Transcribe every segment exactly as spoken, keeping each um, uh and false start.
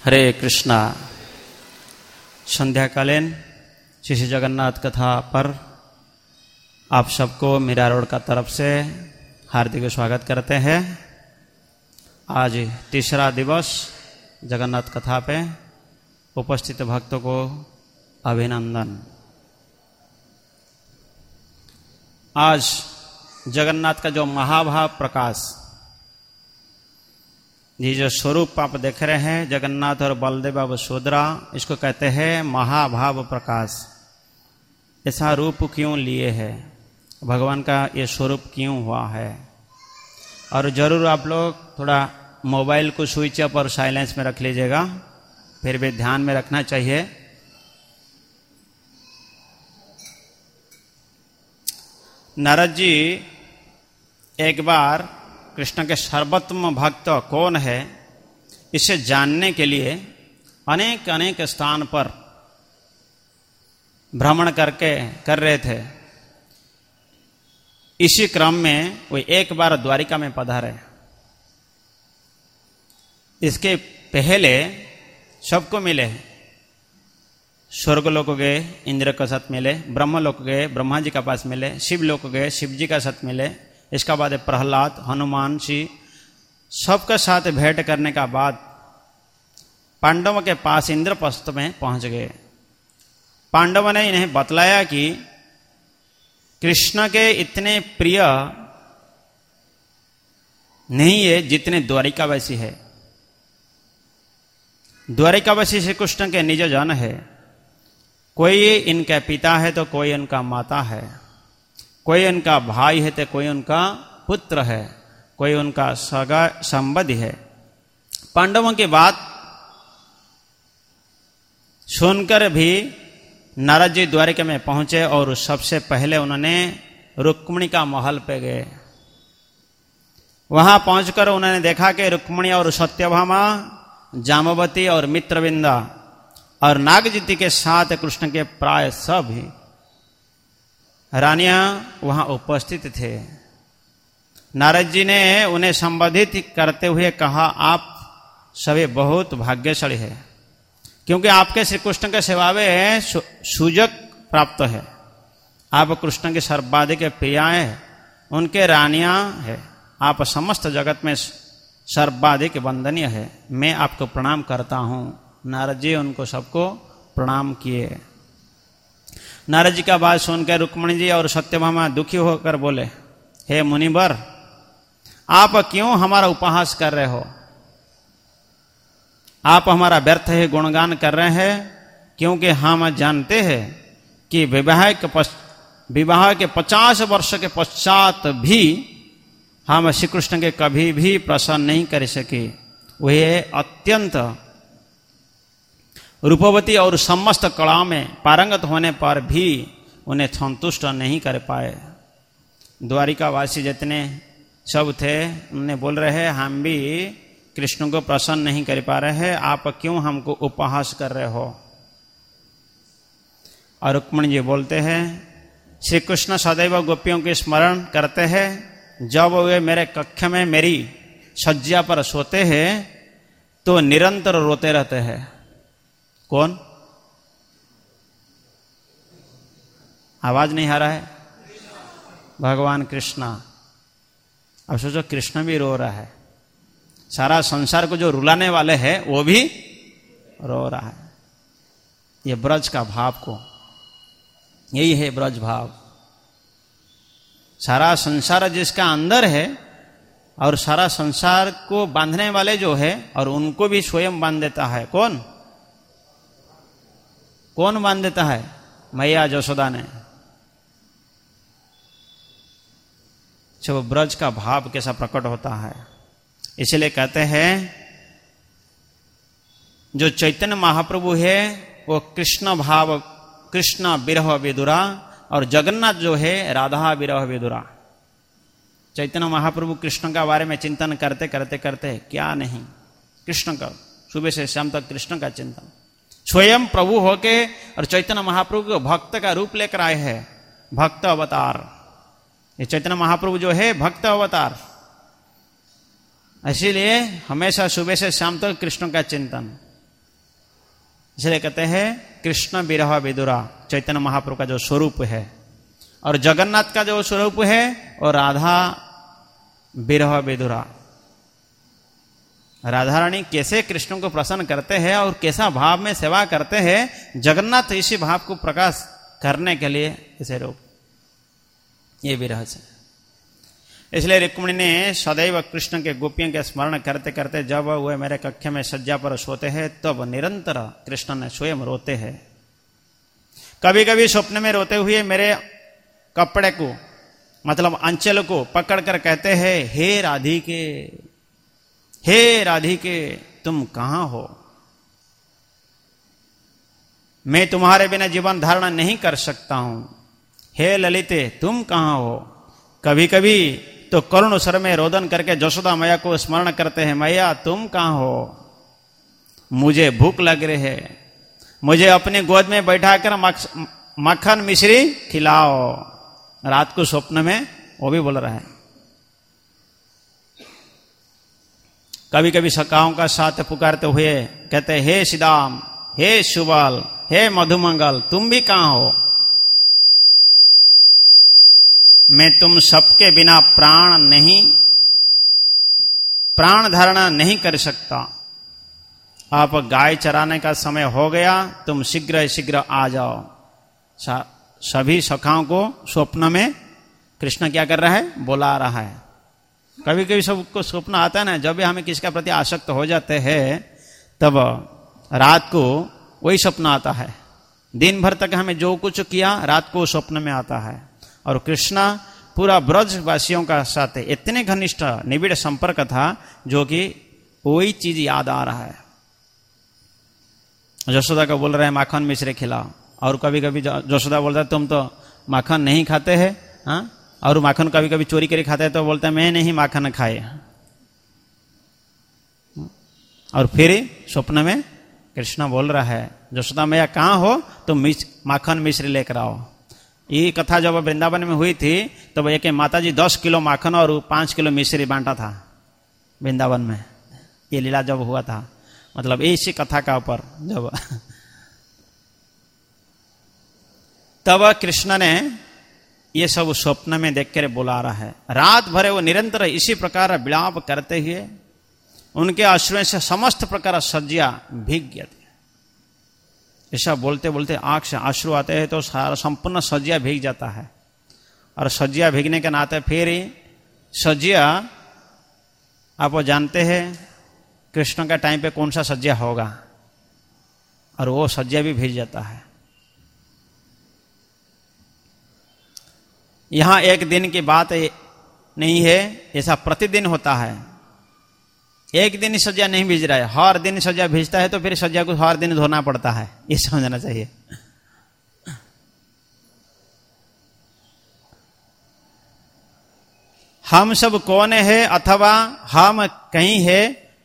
हरे कृष्णा। संध्याकालीन श्री श्री जगन्नाथ कथा पर आप सबको मीरा रोड का तरफ से हार्दिक स्वागत करते हैं। आज तीसरा दिवस जगन्नाथ कथा पे उपस्थित भक्तों को अभिनंदन। आज जगन्नाथ का जो महाभाव प्रकाश, ये जो स्वरूप आप देख रहे हैं जगन्नाथ और बलदेव और सुभद्रा, इसको कहते हैं महाभाव प्रकाश। ऐसा रूप क्यों लिए है, भगवान का ये स्वरूप क्यों हुआ है। और जरूर आप लोग थोड़ा मोबाइल को स्विच अप और साइलेंस में रख लीजिएगा, फिर भी ध्यान में रखना चाहिए। नारद जी एक बार कृष्ण के सर्वोत्तम भक्त कौन है इसे जानने के लिए अनेक अनेक स्थान पर भ्रमण करके कर रहे थे। इसी क्रम में वो एक बार द्वारिका में पधारे। इसके पहले सबको मिले, स्वर्गलोक गए, इंद्र के साथ मिले, ब्रह्मलोक गए, ब्रह्मा जी के पास मिले, शिवलोक गए, शिव जी के साथ मिले। इसका बाद प्रहलाद, हनुमान जी सबके साथ भेंट करने का बाद पांडवों के पास इंद्रप्रस्थ में पहुंच गए। पांडवों ने इन्हें बतलाया कि कृष्ण के इतने प्रिय नहीं है जितने द्वारिकावासी है। द्वारिकावासी श्री कृष्ण के निज जन है। कोई इनके पिता है तो कोई इनका माता है, कोई उनका भाई है तो कोई उनका पुत्र है, कोई उनका सगा संबंधी है। पांडवों की बात सुनकर भी नारद जी द्वारिका में पहुंचे और सबसे पहले उन्होंने रुक्मिणी का महल पे गए। वहां पहुंचकर उन्होंने देखा कि रुक्मिणी और सत्यभामा, जामवती और मित्रविंदा और नागजती के साथ कृष्ण के प्राय सभी रानियां वहां उपस्थित थे। नारद जी ने उन्हें संबोधित करते हुए कहा, आप सभी बहुत भाग्यशाली है, क्योंकि आपके श्री कृष्ण के सेवा में सुजग प्राप्त है। आप कृष्ण के सर्वाधिक प्रियाएं हैं, उनके रानियां हैं। आप समस्त जगत में सर्वाधिक वंदनीय है। मैं आपको प्रणाम करता हूं। नारद जी उनको सबको प्रणाम किए। नारद जी का बात सुनकर रुक्मिणी जी और सत्यभामा दुखी होकर बोले, हे मुनिवर, आप क्यों हमारा उपहास कर रहे हो? आप हमारा व्यर्थ ही गुणगान कर रहे हैं, क्योंकि हम जानते हैं कि विवाह के विवाह के पचास वर्ष के पश्चात भी हम श्री कृष्ण के कभी भी प्रसन्न नहीं कर सके। वह अत्यंत रूपवती और समस्त कला में पारंगत होने पर भी उन्हें संतुष्ट नहीं कर पाए। द्वारिकावासी जितने सब थे उन्हें बोल रहे हैं, हम भी कृष्ण को प्रसन्न नहीं कर पा रहे हैं, आप क्यों हमको उपहास कर रहे हो? और रुक्मिणी जी बोलते हैं, श्री कृष्ण सदैव गोपियों के स्मरण करते हैं। जब वे मेरे कक्ष में मेरी शज्या पर सोते हैं तो निरंतर रोते रहते हैं। कौन? आवाज नहीं आ रहा है? भगवान कृष्णा। अब सोचो, कृष्ण भी रो रहा है, सारा संसार को जो रुलाने वाले हैं वो भी रो रहा है। ये ब्रज का भाव को, यही है ब्रज भाव। सारा संसार जिसका अंदर है और सारा संसार को बांधने वाले जो है, और उनको भी स्वयं बांध देता है। कौन कौन बांध देता है? मैया जसोदा ने। जब ब्रज का भाव कैसा प्रकट होता है, इसलिए कहते हैं जो चैतन्य महाप्रभु है वो कृष्ण भाव, कृष्ण विरह विदुरा, और जगन्नाथ जो है राधा विरह विदुरा। चैतन्य महाप्रभु कृष्ण का बारे में चिंतन करते करते करते क्या नहीं, कृष्ण का सुबह से शाम तक कृष्ण का चिंतन। स्वयं प्रभु होके और चैतन्य महाप्रभु को भक्त का रूप लेकर आए हैं, भक्त अवतार। ये चैतन्य महाप्रभु जो है भक्त अवतार। इसीलिए हमेशा सुबह से शाम तक कृष्ण का चिंतन। इसलिए कहते हैं कृष्ण विरह विदुरा चैतन्य महाप्रभु का जो स्वरूप है, और जगन्नाथ का जो स्वरूप है और राधा विरह विदुरा। राधा रानी कैसे कृष्ण को प्रसन्न करते हैं और कैसा भाव में सेवा करते हैं, जगन्नाथ इसी भाव को प्रकाश करने के लिए इसे रूप, ये भी रहस्य। इसलिए रुक्मिणी ने सदैव कृष्ण के गोपियों के स्मरण करते करते जब वह मेरे कक्ष में सज्जा पर सोते हैं तब निरंतर कृष्ण ने स्वयं रोते हैं। कभी कभी स्वप्न में रोते हुए मेरे कपड़े को मतलब अंचल को पकड़कर कहते हैं, हे राधिके, हे राधिके तुम कहां हो, मैं तुम्हारे बिना जीवन धारण नहीं कर सकता हूं, हे ललिते तुम कहां हो। कभी कभी तो करुण स्वर में रोदन करके जशोदा मैया को स्मरण करते हैं, मैया तुम कहां हो, मुझे भूख लग रही है, मुझे अपनी गोद में बैठाकर मक्खन मिश्री खिलाओ। रात को स्वप्न में वो भी बोल रहा है। कभी कभी सखाओं का साथ पुकारते हुए कहते, हे सीदाम, हे सुबल, हे मधुमंगल तुम भी कहां हो, मैं तुम सबके बिना प्राण नहीं प्राण धारणा नहीं कर सकता, आप गाय चराने का समय हो गया, तुम शीघ्र शीघ्र आ जाओ। सभी सखाओं को स्वप्न में कृष्ण क्या कर रहा है, बुला रहा है। कभी कभी सबको स्वप्न आता है ना, जब भी हमें किसका प्रति आसक्त हो जाते हैं तब रात को वही स्वप्न आता है। दिन भर तक हमें जो कुछ किया रात को स्वप्न में आता है। और कृष्ण पूरा ब्रजवासियों का साथ इतने घनिष्ठ निबिड़ संपर्क था जो कि वही चीज याद आ रहा है। यशोदा को बोल रहे हैं माखन मिश्री खिलाओ, और कभी कभी यशोदा बोलता है तुम तो माखन नहीं खाते हैं, हाँ, और माखन कभी कभी चोरी करके खाते हैं तो बोलते हैं मैं नहीं माखन खाए। और फिर स्वप्न में कृष्ण बोल रहा है, यशोदा मैया कहाँ हो, तुम माखन मिश्री लेकर आओ। ये कथा जब वृंदावन में हुई थी तब तो एक माता जी दस किलो माखन और पांच किलो मिश्री बांटा था वृंदावन में। ये लीला जब हुआ था, मतलब इसी कथा का ऊपर जब तब कृष्ण ने ये सब स्वप्न में देखकर बुला रहा है। रात भर वो निरंतर इसी प्रकार विलाप करते हुए उनके अश्रुओं से समस्त प्रकार सज्जा भीग गया। ऐसा बोलते बोलते आंख से अश्रु आते हैं तो सारा संपूर्ण सज्जा भीग जाता है। और सज्जा भीगने के नाते फिर सज्जा आप जानते हैं कृष्ण का टाइम पे कौन सा सज्जा होगा, और वो सज्जा भी भीग जाता है। यहां एक दिन की बात नहीं है, ऐसा प्रतिदिन होता है। एक दिन ही सज्जा नहीं भीज रहा है, हर दिन सज्जा भीजता है तो फिर सज्जा को हर दिन धोना पड़ता है, ये समझना चाहिए। हम सब कौन है अथवा हम कहीं है,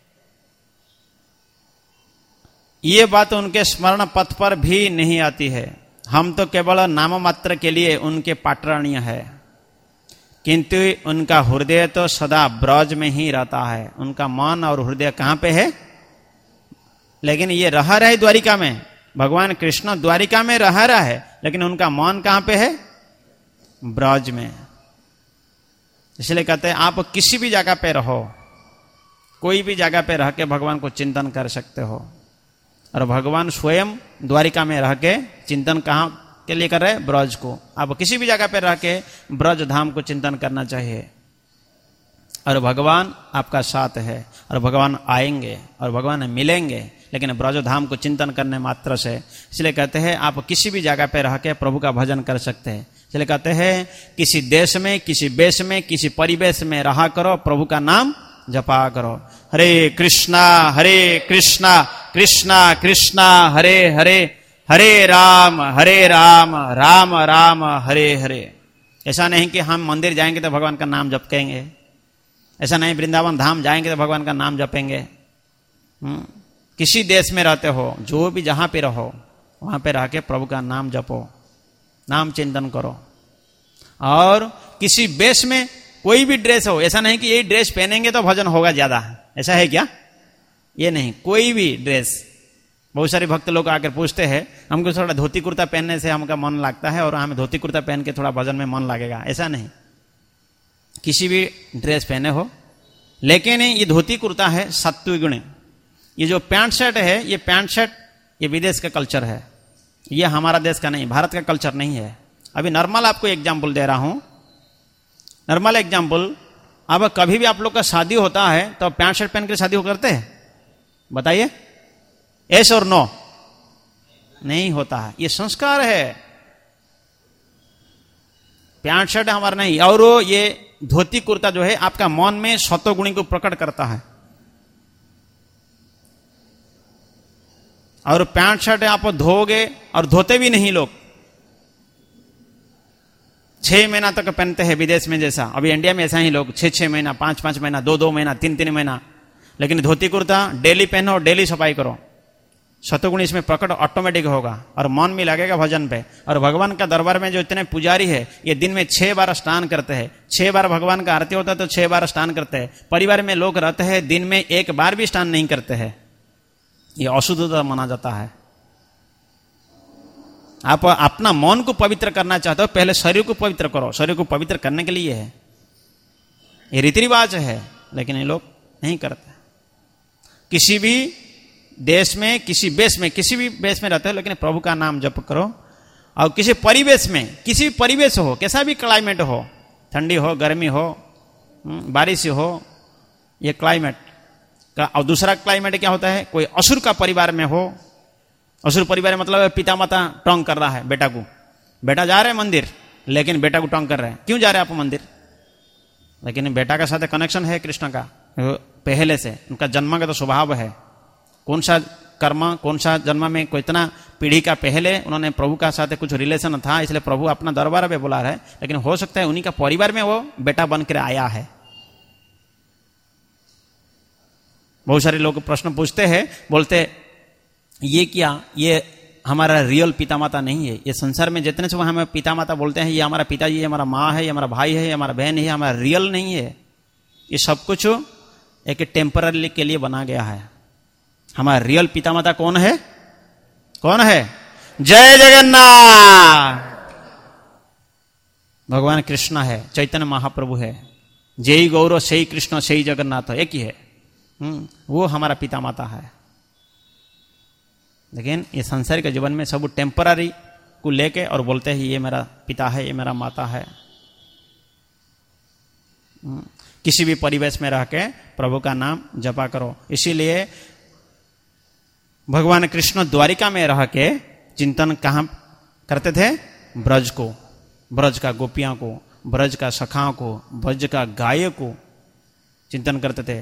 ये बात उनके स्मरण पथ पर भी नहीं आती है। हम तो केवल नाम मात्र के लिए उनके पाटराणीय है, किंतु उनका हृदय तो सदा ब्रज में ही रहता है। उनका मन और हृदय कहां पे है, लेकिन ये रह रहे द्वारिका में। भगवान कृष्ण द्वारिका में रह रहा है, लेकिन उनका मन कहां पे है, ब्रज में। इसलिए कहते हैं आप किसी भी जगह पे रहो, कोई भी जगह पे रह के भगवान को चिंतन कर सकते हो। और भगवान स्वयं द्वारिका में रह के चिंतन कहां के लिए कर रहे हैं, ब्रज को। आप किसी भी जगह पे रह के ब्रज धाम को चिंतन करना चाहिए। और भगवान आपका साथ है, और भगवान आएंगे और भगवान मिलेंगे, लेकिन ब्रज धाम को चिंतन करने मात्र से। इसलिए कहते हैं आप किसी भी जगह पे रह के प्रभु का भजन कर सकते हैं। इसलिए कहते हैं किसी देश में, किसी वेश में, किसी परिवेश में रहा करो, प्रभु का नाम जपा करो। हरे कृष्णा हरे कृष्णा कृष्णा कृष्णा हरे हरे, हरे राम हरे राम राम राम हरे हरे। ऐसा नहीं कि हम मंदिर जाएंगे तो भगवान का नाम जपेंगे, ऐसा नहीं वृंदावन धाम जाएंगे तो भगवान का नाम जपेंगे। किसी देश में रहते हो, जो भी जहां पे रहो, वहां पे रह के प्रभु का नाम जपो, नाम चिंतन करो। और किसी वेश में, कोई भी ड्रेस हो, ऐसा नहीं कि यही ड्रेस पहनेंगे तो भजन होगा ज्यादा, ऐसा है क्या? ये नहीं, कोई भी ड्रेस, बहुत सारे भक्त लोग आकर पूछते हैं, हमको थोड़ा धोती कुर्ता पहनने से हमका मन लगता है और हमें धोती कुर्ता पहन के थोड़ा भजन में मन लगेगा। ऐसा नहीं, किसी भी ड्रेस पहने हो, लेकिन ये धोती कुर्ता है सत्वगुण। ये जो पैंट शर्ट है, ये पैंट शर्ट ये विदेश का कल्चर है, ये हमारा देश का नहीं, भारत का कल्चर नहीं है। अभी नॉर्मल आपको एग्जाम्पल दे रहा हूं, नॉर्मल एग्जाम्पल। अब कभी भी आप लोग का शादी होता है तो पैंट शर्ट पहन के शादी हो करते हैं? बताइए, यस और नो? नहीं होता है, ये संस्कार है। पैंट शर्ट हमारा नहीं। और ये धोती कुर्ता जो है आपका मन में सत्वगुणी को प्रकट करता है। और पैंट शर्ट आप धोगे और धोते भी नहीं लोग, छह महीना तक पहनते हैं विदेश में जैसा। अभी इंडिया में ऐसा ही लोग छह छह महीना, पांच पांच महीना, दो दो महीना, तीन तीन महीना। लेकिन धोती कुर्ता डेली पहनो, डेली सफाई करो, सत्वगुण इसमें प्रकट ऑटोमेटिक होगा और मन में लगेगा भजन पे। और भगवान का दरबार में जो इतने पुजारी है, ये दिन में छह बार स्नान करते हैं। छह बार भगवान का आरती होता है तो छह बार स्नान करते हैं। परिवार में लोग रहते हैं, दिन में एक बार भी स्नान नहीं करते हैं, ये अशुद्धता माना जाता है। आप अपना मन को पवित्र करना चाहते हो, पहले शरीर को पवित्र करो। शरीर को पवित्र करने के लिए है, ये रीति रिवाज है, लेकिन ये लोग नहीं करते। किसी भी देश में, किसी बेस में, किसी भी बेस में रहते हो, लेकिन प्रभु का नाम जप करो। और किसी परिवेश में, किसी भी परिवेश हो, कैसा भी क्लाइमेट हो, ठंडी हो, गर्मी हो, बारिश हो, ये क्लाइमेट का। और दूसरा क्लाइमेट क्या होता है, कोई असुर का परिवार में हो। असुर परिवार मतलब पिता माता टोंग कर रहा है बेटा को, बेटा जा रहे हैं मंदिर, लेकिन बेटा को टोंग कर रहे हैं। क्यों जा रहे हैं आप मंदिर? लेकिन बेटा का साथ कनेक्शन है कृष्ण का पहले से, उनका जन्म का तो स्वभाव है। कौन सा कर्म, कौन सा जन्म में, कोई इतना पीढ़ी का पहले उन्होंने प्रभु का साथ कुछ रिलेशन था, इसलिए प्रभु अपना दरबार पे बुला रहे हैं। लेकिन हो सकता है उन्हीं का परिवार में वो बेटा बनकर आया है। बहुत सारे लोग प्रश्न पूछते हैं, बोलते ये क्या, ये हमारा रियल पिता माता नहीं है। ये संसार में जितने सब हमें पिता माता बोलते हैं, ये हमारा पिताजी है, हमारा माँ है, ये हमारा भाई है, ये हमारा बहन है, हमारा रियल नहीं है। ये सब कुछ एक टेम्पररी के लिए बना गया है। हमारा रियल पिता माता कौन है? कौन है? जय जगन्नाथ, भगवान कृष्ण है, चैतन्य महाप्रभु है। जय गौरव सही कृष्ण सही जगन्नाथ, एक ही है। हम्म वो हमारा पिता माता है। लेकिन ये संसार के जीवन में सब टेम्पररी को लेके और बोलते हैं ये मेरा पिता है, ये मेरा माता है। किसी भी परिवेश में रह के प्रभु का नाम जपा करो। इसीलिए भगवान कृष्ण द्वारिका में रह के चिंतन कहां करते थे? ब्रज को, ब्रज का गोपियां को, ब्रज का सखाओं को, ब्रज का गाय को चिंतन करते थे।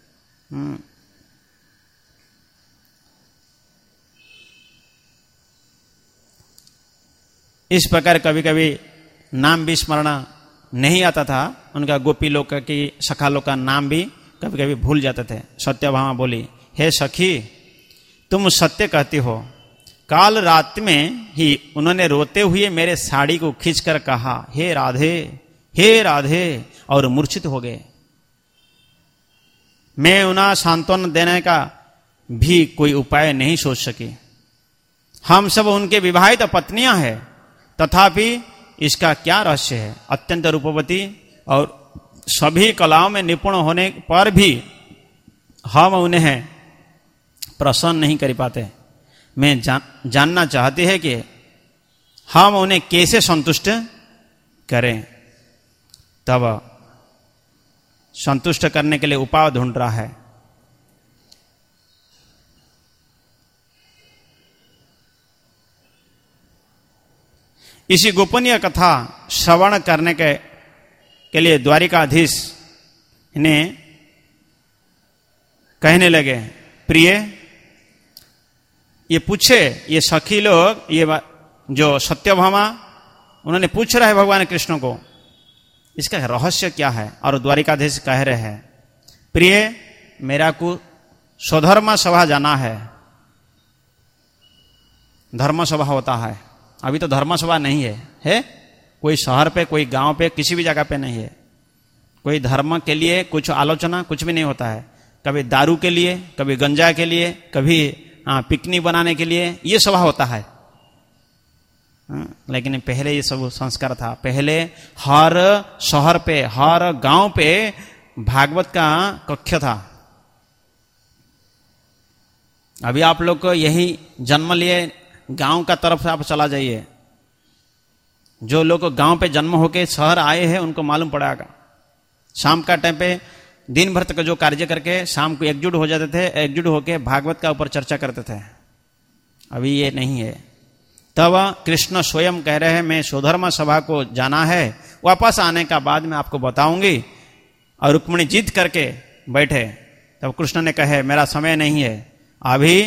इस प्रकार कभी कभी नाम भी स्मरण नहीं आता था उनका। गोपी लोग की, सखा लोग का नाम भी कभी कभी भूल जाते थे। सत्यभामा बोली, हे सखी तुम सत्य कहती हो, काल रात में ही उन्होंने रोते हुए मेरे साड़ी को खींचकर कहा हे राधे, हे राधे, और मूर्छित हो गए। मैं उन्हें सांत्वना देने का भी कोई उपाय नहीं सोच सकी। हम सब उनके विवाहित पत्नियां हैं, तथापि इसका क्या रहस्य है? अत्यंत रूपवती और सभी कलाओं में निपुण होने पर भी हम उन्हें प्रसन्न नहीं कर पाते। मैं जान, जानना चाहती है कि हम उन्हें कैसे संतुष्ट करें। तब संतुष्ट करने के लिए उपाय ढूंढ रहा है। इसी गोपनीय कथा श्रवण करने के, के लिए द्वारिकाधीश ने कहने लगे, प्रिय ये पूछे, ये सखी लोग, ये जो सत्यभामा, उन्होंने पूछ रहा है भगवान कृष्ण को इसका रहस्य क्या है। और द्वारिकाधीश कह रहे हैं, प्रिय मेरा को स्वधर्म सभा जाना है। धर्म सभा होता है, अभी तो धर्म सभा नहीं है, है कोई शहर पे, कोई गांव पे, किसी भी जगह पे नहीं है। कोई धर्म के लिए कुछ आलोचना कुछ भी नहीं होता है। कभी दारू के लिए, कभी गंजा के लिए, कभी हाँ पिकनिक बनाने के लिए, ये सभा होता है। लेकिन पहले ये सब संस्कार था। पहले हर शहर पे, हर गांव पे भागवत का कक्ष था। अभी आप लोग को यही जन्म लिए गांव का तरफ से आप चला जाइए, जो लोग गांव पे जन्म होके शहर आए हैं उनको मालूम पड़ेगा। शाम का टाइम पे दिन भर तक जो कार्य करके शाम को एकजुट हो जाते थे, एकजुट होके भागवत का ऊपर चर्चा करते थे। अभी ये नहीं है। तब कृष्ण स्वयं कह रहे हैं मैं स्वधर्म सभा को जाना है, वापस आने का बाद में आपको बताऊंगी। और रुक्मिणी जिद करके बैठे। तब कृष्ण ने कहे मेरा समय नहीं है, अभी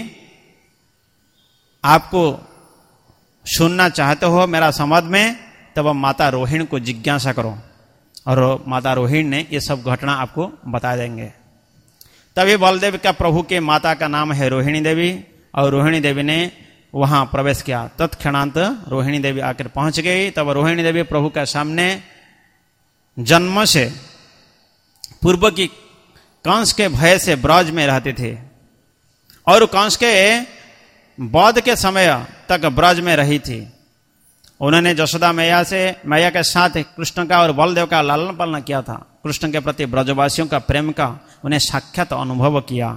आपको सुनना चाहते हो मेरा संवाद में, तब माता रोहिणी को जिज्ञासा करो। और माता रोहिणी ने ये सब घटना आपको बता देंगे। तभी बलदेव का प्रभु के माता का नाम है रोहिणी देवी, और रोहिणी देवी ने वहां प्रवेश किया। तत्क्षणांत रोहिणी देवी आकर पहुंच गई। तब रोहिणी देवी प्रभु के सामने जन्म से पूर्व की कंस के भय से ब्रज में रहते थे, और कंस के वध के समय तक ब्रज में रही थी। उन्होंने यशोदा मैया से मैया के साथ कृष्ण का और बलदेव का लालन पालन किया था। कृष्ण के प्रति ब्रजवासियों का प्रेम का उन्हें साक्षात अनुभव किया।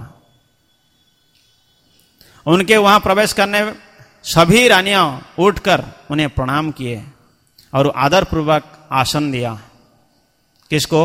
उनके वहां प्रवेश करने सभी रानियां उठकर उन्हें प्रणाम किए और आदर पूर्वक आसन दिया। किसको?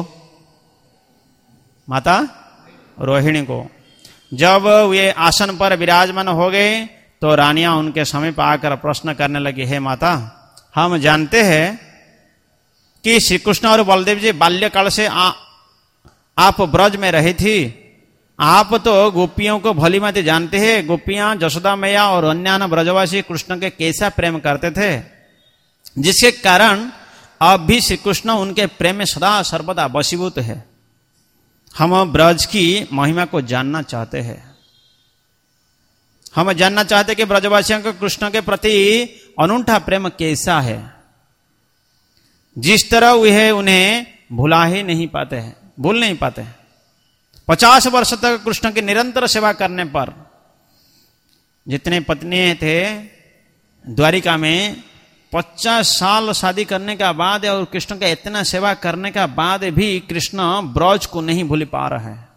माता रोहिणी को। जब वे आसन पर विराजमान हो गए तो रानियां उनके समीप आकर प्रश्न करने लगी, हे माता, हम जानते हैं कि श्री कृष्ण और बलदेव जी बाल्यकाल से आ, आप ब्रज में रही थी। आप तो गोपियों को भली भांति जानते हैं। गोपियां यशोदा मैया और अन्य ब्रजवासी कृष्ण के कैसा प्रेम करते थे, जिसके कारण अब भी श्री कृष्ण उनके प्रेम में सदा सर्वदा वशीभूत है। हम ब्रज की महिमा को जानना चाहते हैं। हम जानना चाहते कि ब्रजवासियों को कृष्ण के प्रति अनूठा प्रेम कैसा है, जिस तरह वे उन्हें भुला ही नहीं पाते हैं, भूल नहीं पाते हैं। पचास वर्ष तक कृष्ण की निरंतर सेवा करने पर जितने पत्नी थे द्वारिका में, पचास साल शादी करने का बाद और कृष्ण का इतना सेवा करने का बाद भी कृष्ण ब्रज को नहीं भूल पा रहा है।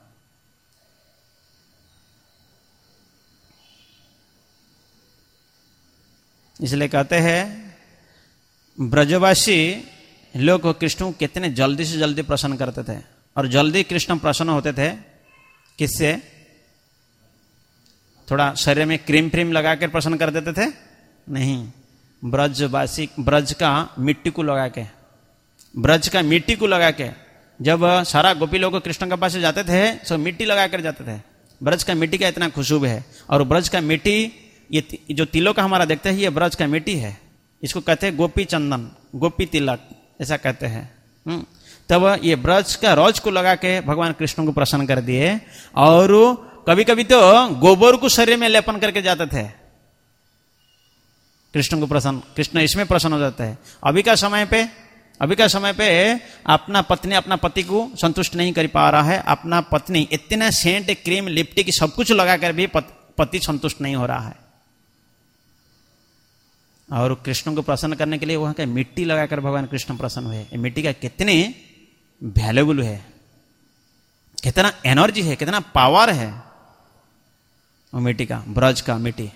इसलिए कहते हैं ब्रजवासी लोग कृष्ण को कितने जल्दी से जल्दी प्रसन्न करते थे, और जल्दी कृष्ण प्रसन्न होते थे। किससे? थोड़ा शरीर में क्रीम फ्रीम लगा कर प्रसन्न कर देते थे? नहीं, ब्रजवासी ब्रज का मिट्टी को लगा के, ब्रज का मिट्टी को लगा के, जब सारा गोपी लोग कृष्ण के पास जाते थे तो मिट्टी लगा कर जाते थे। ब्रज का मिट्टी का इतना खुशबू है। और ब्रज का मिट्टी, ये जो तिलों का हमारा देखते हैं, ये ब्रज का मिट्टी है। इसको कहते हैं गोपी चंदन, गोपी तिलक, ऐसा कहते हैं। तब ये ब्रज का रोज को लगा के भगवान कृष्ण को प्रसन्न कर दिए। और कभी कभी तो गोबर को शरीर में लेपन करके जाते थे कृष्ण को प्रसन्न, कृष्ण इसमें प्रसन्न हो जाता है। अभी का समय पे अभी का समय पे अपना पत्नी अपना पति को संतुष्ट नहीं कर पा रहा है। अपना पत्नी इतना सेंट, क्रीम, लिपस्टिक सब कुछ लगाकर भी पति संतुष्ट नहीं हो रहा है। और कृष्ण को प्रसन्न करने के लिए वहां का मिट्टी लगाकर भगवान कृष्ण प्रसन्न हुए। मिट्टी का कितने वैल्यूबल है, कितना एनर्जी है, कितना पावर है वो मिट्टी का, ब्रज का मिट्टी।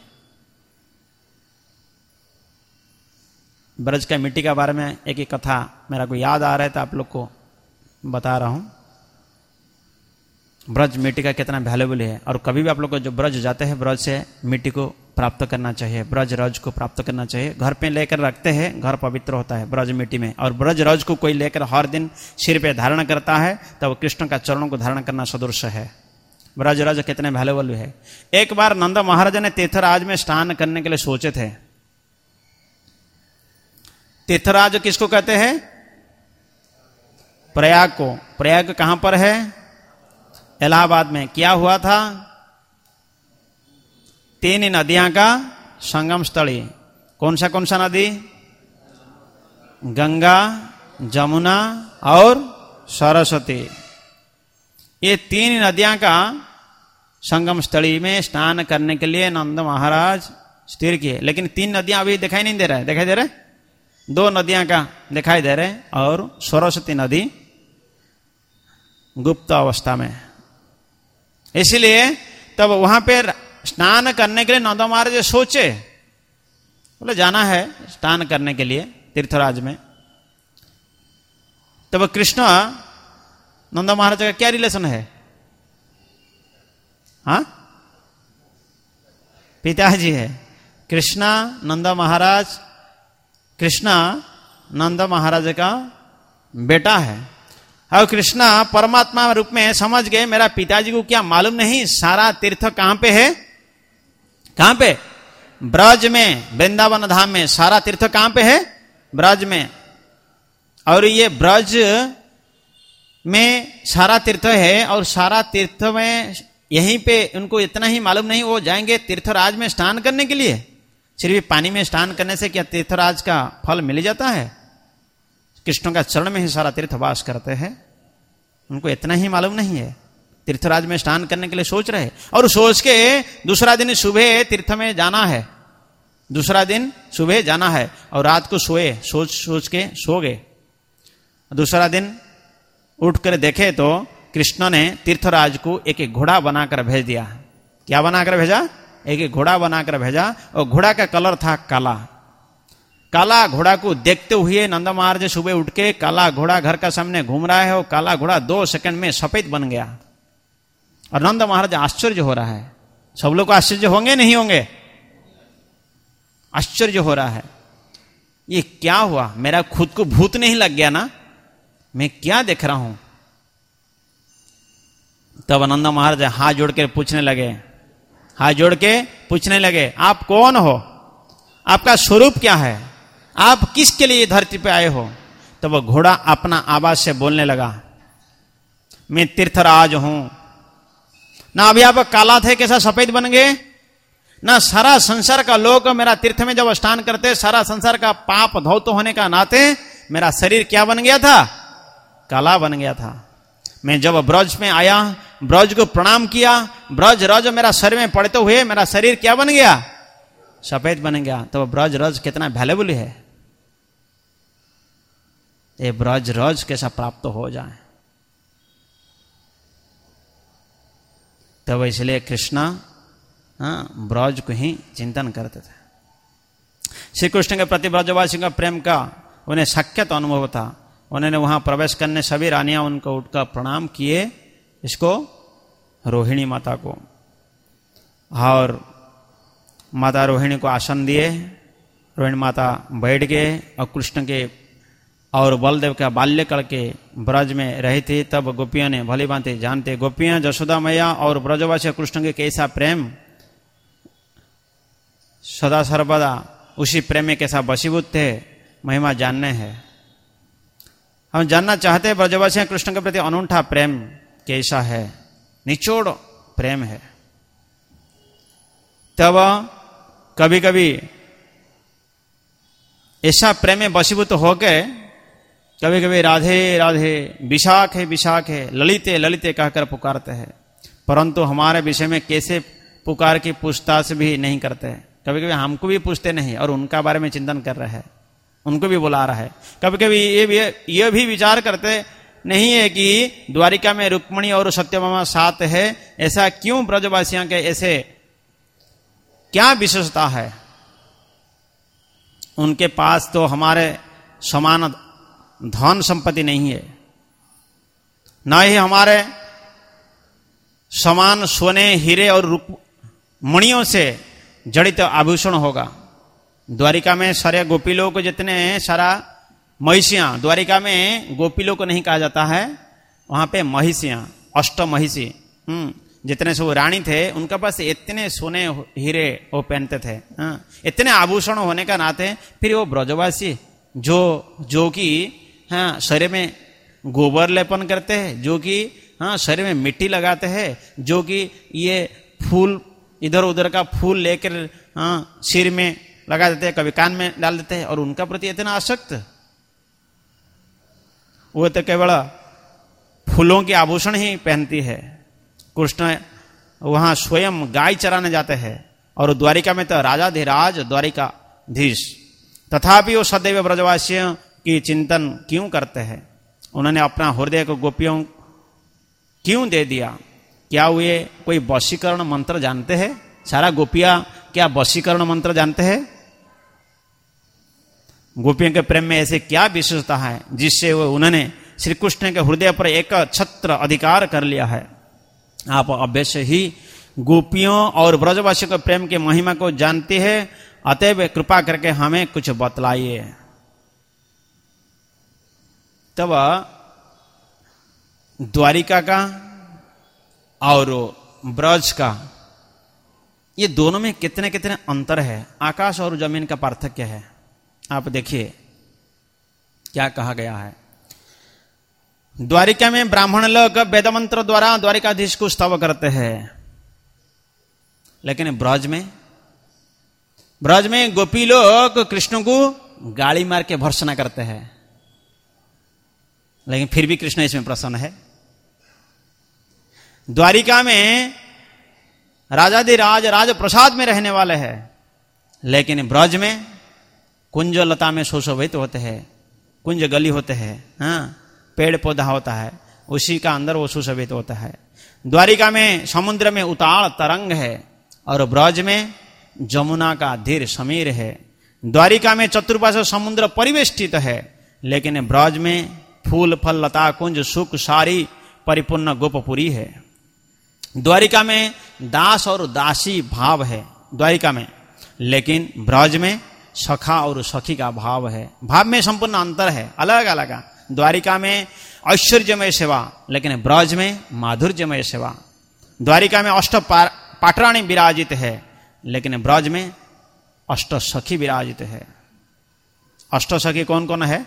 ब्रज का मिट्टी के बारे में एक एक कथा मेरा को याद आ रहा है तो आप लोग को बता रहा हूं। ब्रज मिट्टी का कितना वैल्यूबल है। और कभी भी आप लोग को जो ब्रज जाते हैं, ब्रज से मिट्टी को प्राप्त करना चाहिए, ब्रज रज को प्राप्त करना चाहिए। घर पे लेकर रखते हैं, घर पवित्र होता है ब्रज मिट्टी में। और ब्रज रज को कोई लेकर हर दिन सिर पे धारण करता है तब तो कृष्ण का चरणों को धारण करना सदृश है। ब्रज रज कितने वैल्यूबल है। एक बार नंद महाराज ने तीर्थराज में स्नान करने के लिए सोचे थे। तीर्थराज किसको कहते हैं? प्रयाग को। प्रयाग कहां पर है? इलाहाबाद में। क्या हुआ था? तीन नदियां का संगम स्थली। कौन सा कौन सा नदी? गंगा, जमुना और सरस्वती। ये तीन नदियां का संगम स्थली में स्नान करने के लिए नंद महाराज स्थिर किए। लेकिन तीन नदियां अभी दिखाई नहीं दे रहे, दिखाई दे रहे दो नदियां का दिखाई दे रहे, और सरस्वती नदी गुप्त अवस्था में। इसलिए तब वहां पर स्नान करने के लिए नंद महाराज सोचे, बोले जाना है स्नान करने के लिए तीर्थराज में। तब कृष्ण नंद महाराज का क्या रिलेशन है? हाँ, पिताजी है। कृष्णा नंद महाराज, कृष्णा नंद महाराज का बेटा है। और कृष्णा परमात्मा रूप में समझ गए, मेरा पिताजी को क्या मालूम नहीं सारा तीर्थ कहां पे है? कहां पे? ब्रज में, वृंदावन धाम में। सारा तीर्थ कहां पे है? ब्रज में। और ये ब्रज में सारा तीर्थ है, और सारा तीर्थ में यहीं पे उनको इतना ही मालूम नहीं, वो जाएंगे तीर्थराज में स्नान करने के लिए। सिर्फ पानी में स्नान करने से क्या तीर्थराज का फल मिल जाता है? कृष्ण का चरण में ही सारा तीर्थवास करते हैं, उनको इतना ही मालूम नहीं है। तीर्थराज में स्नान करने के लिए सोच रहे, और सोच के दूसरा दिन सुबह तीर्थ में जाना है, दूसरा दिन सुबह जाना है, और रात को सोए, सोच सोच के सो गए। दूसरा दिन उठ कर देखे तो कृष्ण ने तीर्थराज को एक एक घोड़ा बनाकर भेज दिया। क्या बनाकर भेजा? एक एक घोड़ा बनाकर भेजा, और घोड़ा का कलर था काला। काला घोड़ा को देखते हुए नंद महाराज सुबह उठ के, काला घोड़ा घर का सामने घूम रहा है, और काला घोड़ा दो सेकंड में सफेद बन गया। और नंद महाराज आश्चर्य हो रहा है। सब लोग को आश्चर्य होंगे नहीं होंगे? आश्चर्य हो रहा है, ये क्या हुआ? मेरा खुद को भूत नहीं लग गया ना? मैं क्या देख रहा हूं? तब नंद महाराज हाथ जोड़ के पूछने लगे, हाथ जोड़ के पूछने लगे, आप कौन हो? आपका स्वरूप क्या है? आप किसके लिए धरती पे आए हो? तब तो घोड़ा अपना आवाज से बोलने लगा, मैं तीर्थराज हूं। ना अभी आप काला थे कैसा सफेद बन गए? ना सारा संसार का लोग मेरा तीर्थ में जब स्नान करते, सारा संसार का पाप धौत होने का नाते मेरा शरीर क्या बन गया था? काला बन गया था। मैं जब ब्रज में आया, ब्रज को प्रणाम किया, ब्रज रज मेरा शरीर में पड़ते हुए मेरा शरीर क्या बन गया? सफेद बन गया। तो ब्रज रज कितना वैल्यूबल है, ये ब्रज रज कैसा प्राप्त हो जाए। तब इसलिए कृष्णा हाँ ब्रज को ही चिंतन करते थे। श्री कृष्ण के प्रति ब्रजवासियों का प्रेम का उन्हें साक्षात अनुभव था। उन्होंने वहां प्रवेश करने सभी रानियां उनको उठकर प्रणाम किए, इसको रोहिणी माता को, और माता रोहिणी को आसन दिए। रोहिणी माता बैठ गए, और कृष्ण के और बलदेव का बाल्यकाल के ब्रज में रही थी। तब गोपियों ने भली भांति जानते, गोपियां जशोदा मैया और ब्रजवासी कृष्ण के कैसा प्रेम सदा सर्वदा उसी प्रेम में कैसा वशीभूत थे, महिमा जानने हैं। हम जानना चाहते हैं ब्रजवासी कृष्ण के प्रति अनूठा प्रेम कैसा है, निचोड़ प्रेम है। तब कभी कभी ऐसा प्रेम में वशीभूत होके कभी कभी राधे राधे, विशाख है विशाख है, ललिते ललिते कहकर पुकारते हैं, परंतु हमारे विषय में कैसे पुकार की पूछताछ भी नहीं करते हैं। कभी कभी हमको भी पूछते नहीं, और उनका बारे में चिंतन कर रहे हैं, उनको भी बुला रहा है। कभी कभी ये भी ये भी विचार करते नहीं है कि द्वारिका में रुक्मिणी और सत्यभामा साथ है, ऐसा क्यों ब्रजवासियों के ऐसे क्या विशेषता है? उनके पास तो हमारे समान धन संपत्ति नहीं है, न ही हमारे समान सोने हीरे और मणियों से जड़ित आभूषण होगा। द्वारिका में सारे गोपी लोग जितने सारा महिषियां, द्वारिका में गोपी लोग को नहीं कहा जाता है, वहां पे महिषियां, अष्ट महिषी, हम्म जितने सब रानी थे उनके पास इतने सोने हीरे वो पहनते थे, हाँ इतने आभूषण होने का नाते फिर वो ब्रजवासी जो जो कि हाँ शरीर में गोबर लेपन करते हैं, जो कि हाँ शरीर में मिट्टी लगाते हैं, जो कि ये फूल इधर उधर का फूल लेकर हाँ सिर में लगा देते हैं, कभी कान में डाल देते हैं, और उनका प्रति इतना आसक्त, वो तो केवल फूलों के आभूषण ही पहनती है। कृष्ण वहां स्वयं गाय चराने जाते हैं, और द्वारिका में तो राजाधिराज द्वारिकाधीश, तथापि वो सदैव ब्रजवासियों की चिंतन क्यों करते हैं? उन्होंने अपना हृदय को गोपियों क्यों दे दिया? क्या वे कोई वशीकरण मंत्र जानते हैं? सारा गोपियां क्या वशीकरण मंत्र जानते हैं? गोपियों के प्रेम में ऐसे क्या विशेषता है जिससे वो उन्होंने श्री कृष्ण के हृदय पर एक छत्र अधिकार कर लिया है? आप अवश्य ही गोपियों और ब्रजवासियों के प्रेम के महिमा को जानते हैं, अतएव कृपा करके हमें कुछ बतलाइए। तब द्वारिका का और ब्रज का, ये दोनों में कितने कितने अंतर है, आकाश और जमीन का पार्थक्य है। आप देखिए क्या कहा गया है। द्वारिका में ब्राह्मण लोग वेद मंत्र द्वारा द्वारिकाधीश को स्तव करते हैं, लेकिन ब्रज में ब्रज में गोपी लोग कृष्ण को गाली मार के भर्त्सना करते हैं, लेकिन फिर भी कृष्ण इसमें प्रसन्न है। द्वारिका में राजाधिराज राज प्रसाद में रहने वाले हैं, लेकिन ब्रज में कुंज लता में सुशोभित होते हैं, कुंज गली होते हैं, हाँ, पेड़ पौधा होता है, उसी का अंदर वो सुशोभित होता है। द्वारिका में समुद्र में उताल तरंग है, और ब्रज में जमुना का धीर समीर है। द्वारिका में चतुर्पाश समुद्र परिवेष्टित है, लेकिन ब्रज में फूल फल लता कुंज सुख सारी परिपूर्ण गोपपुरी है। द्वारिका में दास और दासी भाव है द्वारिका में, लेकिन ब्रज में सखा और सखी का भाव है। भाव में संपूर्ण अंतर है, अलग अलग। द्वारिका में ऐश्वर्यमय सेवा, लेकिन ब्रज में माधुर्यमय सेवा। द्वारिका में अष्ट पाटराणी विराजित है, लेकिन ब्रज में अष्ट सखी विराजित है। अष्ट सखी कौन कौन है,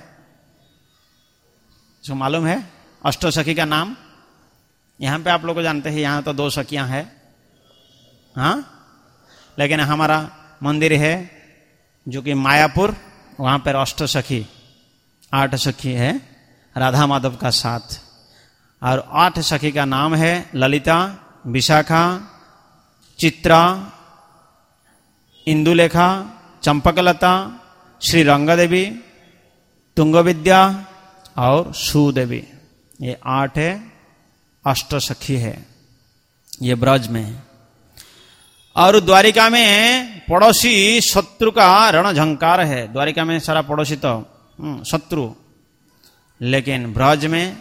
इसको मालूम है? अष्ट सखी का नाम यहां पे आप लोग को जानते हैं, यहां तो दो सखियां हैं, हाँ, लेकिन हमारा मंदिर है जो कि मायापुर, वहां पर अष्ट सखी आठ सखी है राधा माधव का साथ, और आठ सखी का नाम है ललिता, विशाखा, चित्रा, इंदुलेखा, चंपकलता, श्री रंगदेवी, तुंगविद्या और सुदेवी। ये आठ है, अष्ट सखी है ये ब्रज में। और द्वारिका में पड़ोसी शत्रु का रण झंकार है। द्वारिका में सारा पड़ोसी तो शत्रु, लेकिन ब्रज में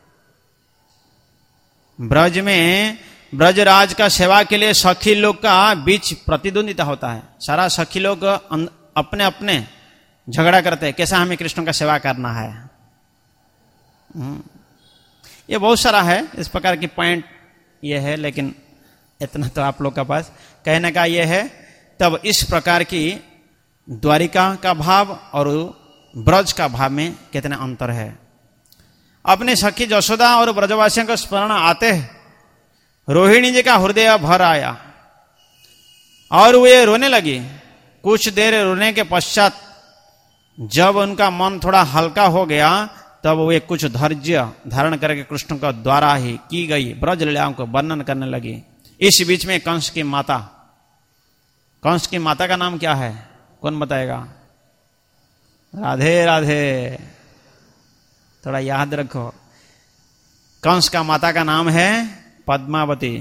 ब्रज में ब्रजराज का सेवा के लिए सखी लोग का बीच प्रतिद्वंदिता होता है। सारा सखी लोग अपने अपने झगड़ा करते हैं, कैसा हमें कृष्ण का सेवा करना है। ये बहुत सारा है इस प्रकार की पॉइंट ये है, लेकिन इतना तो आप लोग का पास कहने का ये है। तब इस प्रकार की द्वारिका का भाव और ब्रज का भाव में कितने अंतर है। अपने सखी जशोदा और ब्रजवासियों का स्मरण आते हैं, रोहिणी जी का हृदय भर आया और वे रोने लगी। कुछ देर रोने के पश्चात जब उनका मन थोड़ा हल्का हो गया, तब वे कुछ धैर्य धारण करके कृष्ण का द्वारा ही की गई ब्रज लीलाओं को वर्णन करने लगी। इस बीच में कंस की माता, कंस की माता का नाम क्या है, कौन बताएगा? राधे राधे, थोड़ा याद रखो। कंस का माता का नाम है पद्मावती।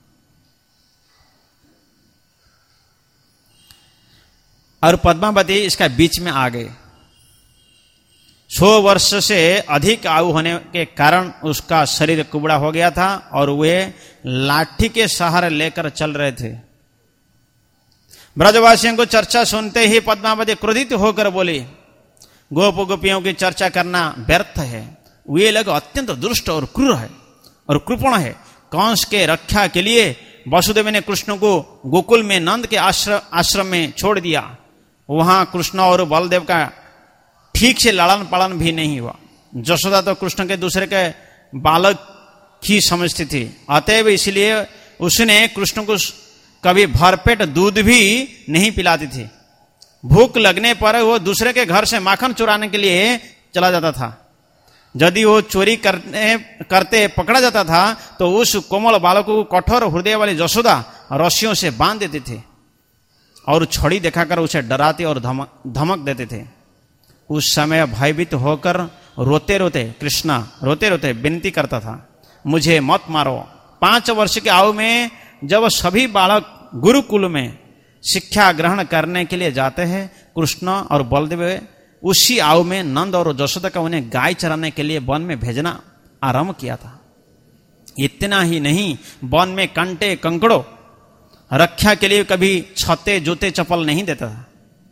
और पद्मावती इसका बीच में आ गई। सौ वर्ष से अधिक आयु होने के कारण उसका शरीर कुबड़ा हो गया था और वे लाठी के सहारे लेकर चल रहे थे। ब्रजवासियों को चर्चा सुनते ही पद्मावती क्रोधित होकर बोली, गोप गोपियों की चर्चा करना व्यर्थ है। वे लोग अत्यंत दुष्ट और क्रूर है और कृपण है। कंस के रक्षा के लिए वसुदेव ने कृष्ण को गोकुल में नंद के आश्रम आश्रम में छोड़ दिया। वहां कृष्ण और बलदेव का ठीक से लालन पालन भी नहीं हुआ। जशोदा तो कृष्ण के दूसरे के बालक ही समझती थी, अतएव इसलिए उसने कृष्ण को कभी भरपेट दूध भी नहीं पिलाती थी। भूख लगने पर वो दूसरे के घर से माखन चुराने के लिए चला जाता था। यदि वो चोरी करने करते पकड़ा जाता था तो उस कोमल बालक को कठोर हृदय वाली यशोदा रस्सियों से बांध देते थे और छड़ी दिखाकर उसे डराते और धमक धमक देते थे। उस समय भयभीत होकर रोते रोते कृष्णा रोते रोते विनती करता था, मुझे मत मारो। पांच वर्ष की आयु में जब सभी बालक गुरुकुल में शिक्षा ग्रहण करने के लिए जाते हैं, कृष्ण और बलदेव उसी आयु में नंद और यशोदा का उन्हें गाय चराने के लिए वन में भेजना आरंभ किया था। इतना ही नहीं, वन में कंटे कंकड़ों रक्षा के लिए कभी छते जूते चप्पल नहीं देता था।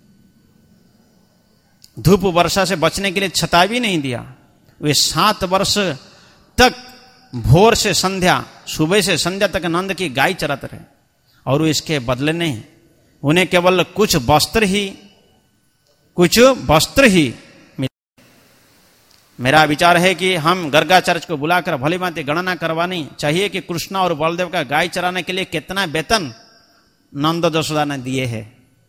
धूप वर्षा से बचने के लिए छता भी नहीं दिया। वे सात वर्ष तक भोर से संध्या सुबह से संध्या तक नंद की गाय चराते रहे और इसके बदले नहीं उन्हें केवल कुछ वस्त्र ही कुछ वस्त्र ही मिले। मेरा विचार है कि हम गर्गाचार्य को बुलाकर भली भांति गणना करवानी चाहिए कि कृष्ण और बलदेव का गाय चराने के लिए कितना वेतन नंद यशोदा ने दिए हैं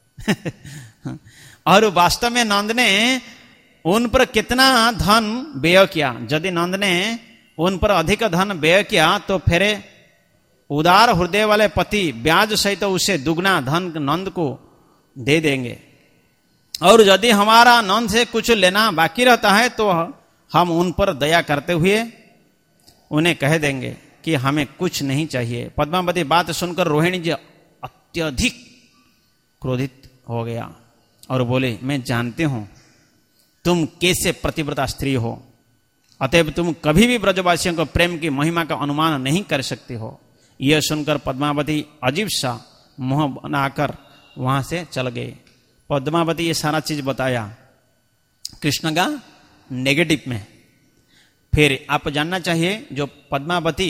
और वास्तव में नंद ने उन पर कितना धन व्यय किया। यदि नंद ने उन पर अधिक धन व्यय किया तो फिर उदार हृदय वाले पति ब्याज सहित तो उसे दुगना धन नंद को दे देंगे और यदि हमारा नंद से कुछ लेना बाकी रहता है तो हम उन पर दया करते हुए उन्हें कह देंगे कि हमें कुछ नहीं चाहिए। पद्मावती बात सुनकर रोहिणी जी अत्यधिक क्रोधित हो गया और बोले, मैं जानती हूं तुम कैसे प्रतिव्रता स्त्री हो, अतएव तुम कभी भी ब्रजवासियों को प्रेम की महिमा का अनुमान नहीं कर सकती हो। यह सुनकर पद्मावती अजीब सा मुंह बनाकर वहां से चल गए। पद्मावती ये सारा चीज बताया कृष्ण का नेगेटिव में। फिर आप जानना चाहिए जो पद्मावती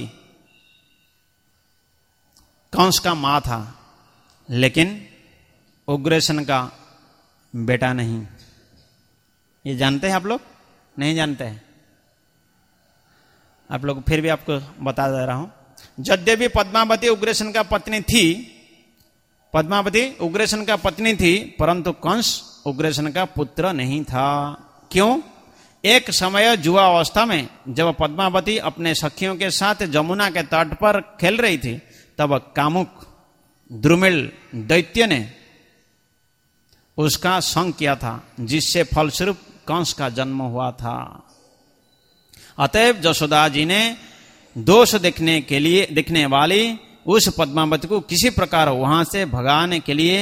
कंस का मां था लेकिन उग्रसेन का बेटा नहीं। ये जानते हैं आप लोग? नहीं जानते हैं आप लोग? फिर भी आपको बता दे रहा हूं। यद्यपि पद्मावती उग्रसेन का पत्नी थी, पद्मावती उग्रसेन का पत्नी थी, परंतु कंस उग्रसेन का पुत्र नहीं था। क्यों? एक समय जुआ अवस्था में जब पद्मावती अपने सखियों के साथ जमुना के तट पर खेल रही थी तब कामुक द्रुमिल दैत्य ने उसका संग किया था, जिससे फलस्वरूप कंस का जन्म हुआ था। अतएव यशोदा जी ने दोष देखने के लिए दिखने वाली उस पद्मावती को किसी प्रकार वहां से भगाने के लिए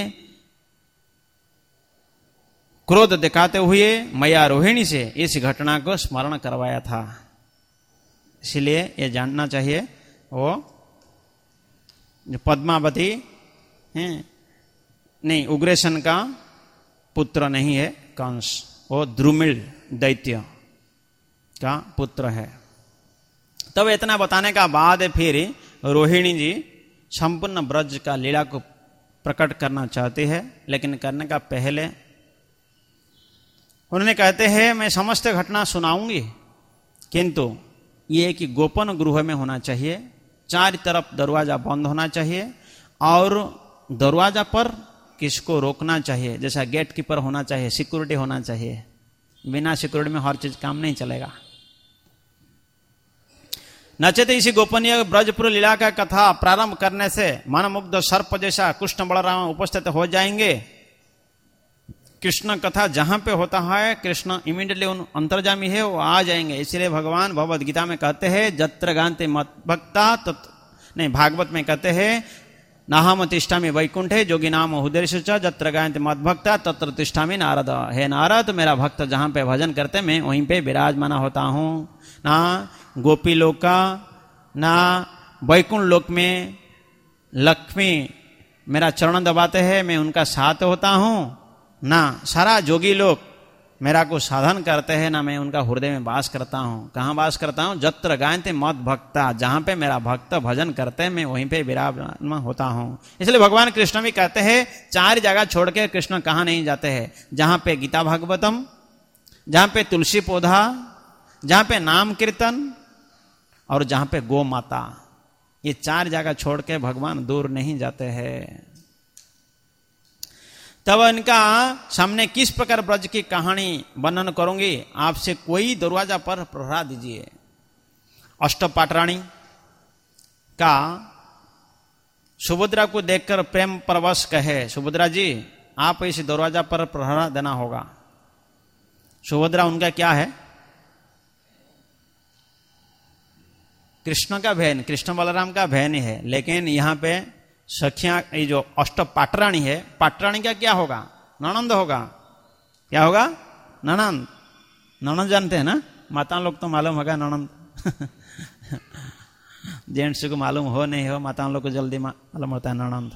क्रोध दिखाते हुए मैया रोहिणी से इस घटना को स्मरण करवाया था। इसलिए यह जानना चाहिए वो जो पद्मावती है नहीं, उग्रसेन का पुत्र नहीं है कंस, वो द्रुमिल दैत्य का पुत्र है। तब इतना बताने का बाद फिर रोहिणी जी संपूर्ण ब्रज का लीला को प्रकट करना चाहती है, लेकिन करने का पहले उन्होंने कहते हैं मैं समस्त घटना सुनाऊंगी, किंतु ये कि गोपन गृह में होना चाहिए, चार तरफ दरवाजा बंद होना चाहिए और दरवाजा पर किसको रोकना चाहिए, जैसा गेट कीपर होना चाहिए, सिक्योरिटी होना चाहिए। बिना सिक्योरिटी में हर चीज काम नहीं चलेगा। नचेत इसी गोपनीय ब्रजपुर लीला का कथा प्रारंभ करने से मनमुग्ध सर्प जैसा कृष्ण बलराम उपस्थित हो जाएंगे। कृष्ण कथा जहां पे होता है कृष्ण इमीडिएटली उन अंतर्जामी है वो आ जाएंगे। इसलिए भगवान भगवद गीता में कहते हैं जत्र गान्ते मत भक्ता तत् नहीं, भागवत में कहते हैं नाहम तिष्ठामि वैकुंठे जोगी नाम हृदयेषु च जत्र गायन्ते मत भक्ता तत्र तिष्ठामि नारद। हे नारद, मेरा भक्त जहां पे भजन करते मैं वहीं पे विराजमाना होता हूं। ना गोपी लोक का ना वैकुंठ लोक में लक्ष्मी मेरा चरण दबाते हैं मैं उनका साथ होता हूं, ना सारा जोगी लोग मेरा को साधन करते हैं, ना मैं उनका हृदय में वास करता हूं। कहां वास करता हूं? जत्र गायन्ते मत भक्ता, जहां पे मेरा भक्त भजन करते हैं मैं वहीं पे विराजमान होता हूं। इसलिए भगवान कृष्ण भी कहते हैं चार जगह छोड़ के कृष्ण कहां नहीं जाते हैं, जहां पे गीता भागवतम, जहां पे तुलसी पौधा, जहां पे नाम कीर्तन और जहां पे गौ माता। ये चार जगह छोड़ के भगवान दूर नहीं जाते हैं। तब इनका सामने किस प्रकार ब्रज की कहानी वर्णन करूंगी, आपसे कोई दरवाजा पर प्रहरा दीजिए। अष्टपाटरानी का सुभद्रा को देखकर प्रेम परवश कहे, सुभद्रा जी आप इस दरवाजा पर प्रहरा देना होगा। सुभद्रा उनका क्या है? कृष्ण का बहन, कृष्ण बलराम का बहन है। लेकिन यहाँ पे सखियां, ये जो अष्ट पाटरानी है, पाटरानी का क्या होगा? ननंद होगा। क्या होगा? ननंद। ननंद जानते हैं ना, माता लोग तो मालूम होगा ननंद। जेंट्स को मालूम हो नहीं हो, माता लोग को जल्दी मालूम होता है ननंद।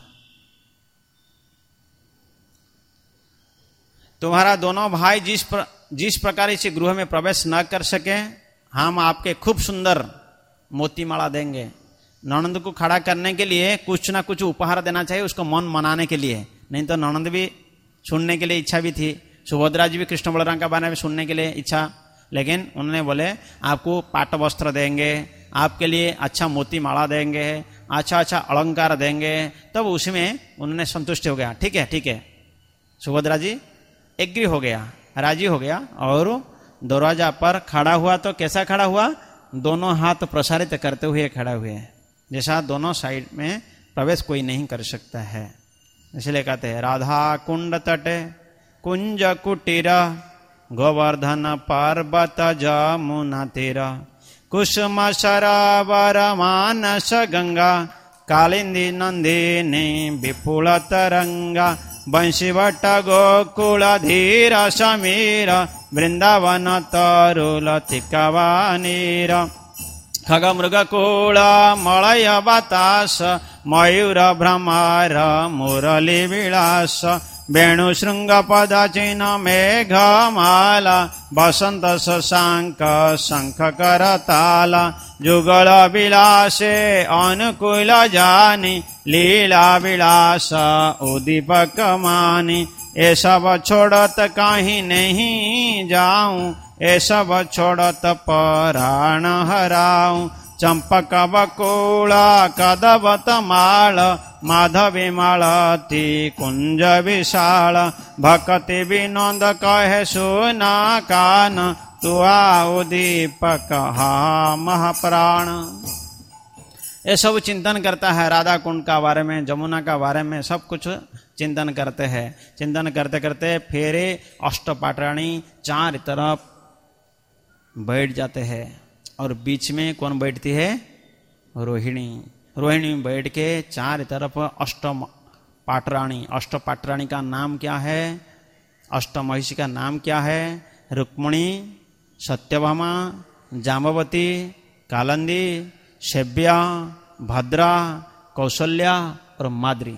तुम्हारा दोनों भाई जिस प्र, जिस प्रकार इस गृह में प्रवेश न कर सके, हम आपके खूब सुंदर मोती माला देंगे। ननंद को खड़ा करने के लिए कुछ ना कुछ उपहार देना चाहिए, उसको मन मनाने के लिए। नहीं तो ननंद भी सुनने के लिए इच्छा भी थी, सुभद्रा जी भी कृष्ण बलराम का बारे में सुनने के लिए इच्छा, लेकिन उन्होंने बोले आपको पाट वस्त्र देंगे, आपके लिए अच्छा मोती माला देंगे, अच्छा अच्छा अलंकार देंगे। तब उसमें उन्होंने संतुष्ट हो गया। ठीक है ठीक है, सुभद्रा जी एग्री हो गया, राजी हो गया। और दरवाजा पर खड़ा हुआ तो कैसा खड़ा हुआ? दोनों हाथ प्रसारित करते हुए खड़ा हुए, जैसा दोनों साइड में प्रवेश कोई नहीं कर सकता है। इसलिए कहते हैं राधा कुंड तटे कुंज कुटीर गोवर्धन पर्वत जमुना तीर कुसुम सरोवर मानस गंगा कालिंदी नंदिनी विपुल तरंगा बंशीवट गोकुल धीर समीर वृंदावन तरुल तिकवानीर खग मृग कूल मलय बतास मयूर भ्रमर मुरली विलास वेणु श्रृंग पद चिन्ह मेघमाला बसंत शशांक शंख करताला जुगल विलासे अनुकूल जानी लीला विलास उदीपक मानी ये सब छोड़त कहीं नहीं जाऊं, ये सब छोड़त पराण हराऊं। चंपक बकुला कदवत माल माधवी मालती कुंज विशाल भक्ति विनोद कहे सुना कान तुआ उदीपक हा महाप्राण। ये सब चिंतन करता है राधा कुंड का बारे में, जमुना का बारे में, सब कुछ चिंतन करते हैं। चिंतन करते करते फेरे अष्टपाटरानी चार तरफ बैठ जाते हैं और बीच में कौन बैठती है? रोहिणी। रोहिणी बैठ के चार तरफ अष्ट पाटरानी, अष्ट पाटरानी का नाम क्या है? अष्ट महिषी का नाम क्या है? रुक्मिणी, सत्यभामा, जाम्बवती, कालिंदी, शैव्या, भद्रा, कौशल्या और माद्री।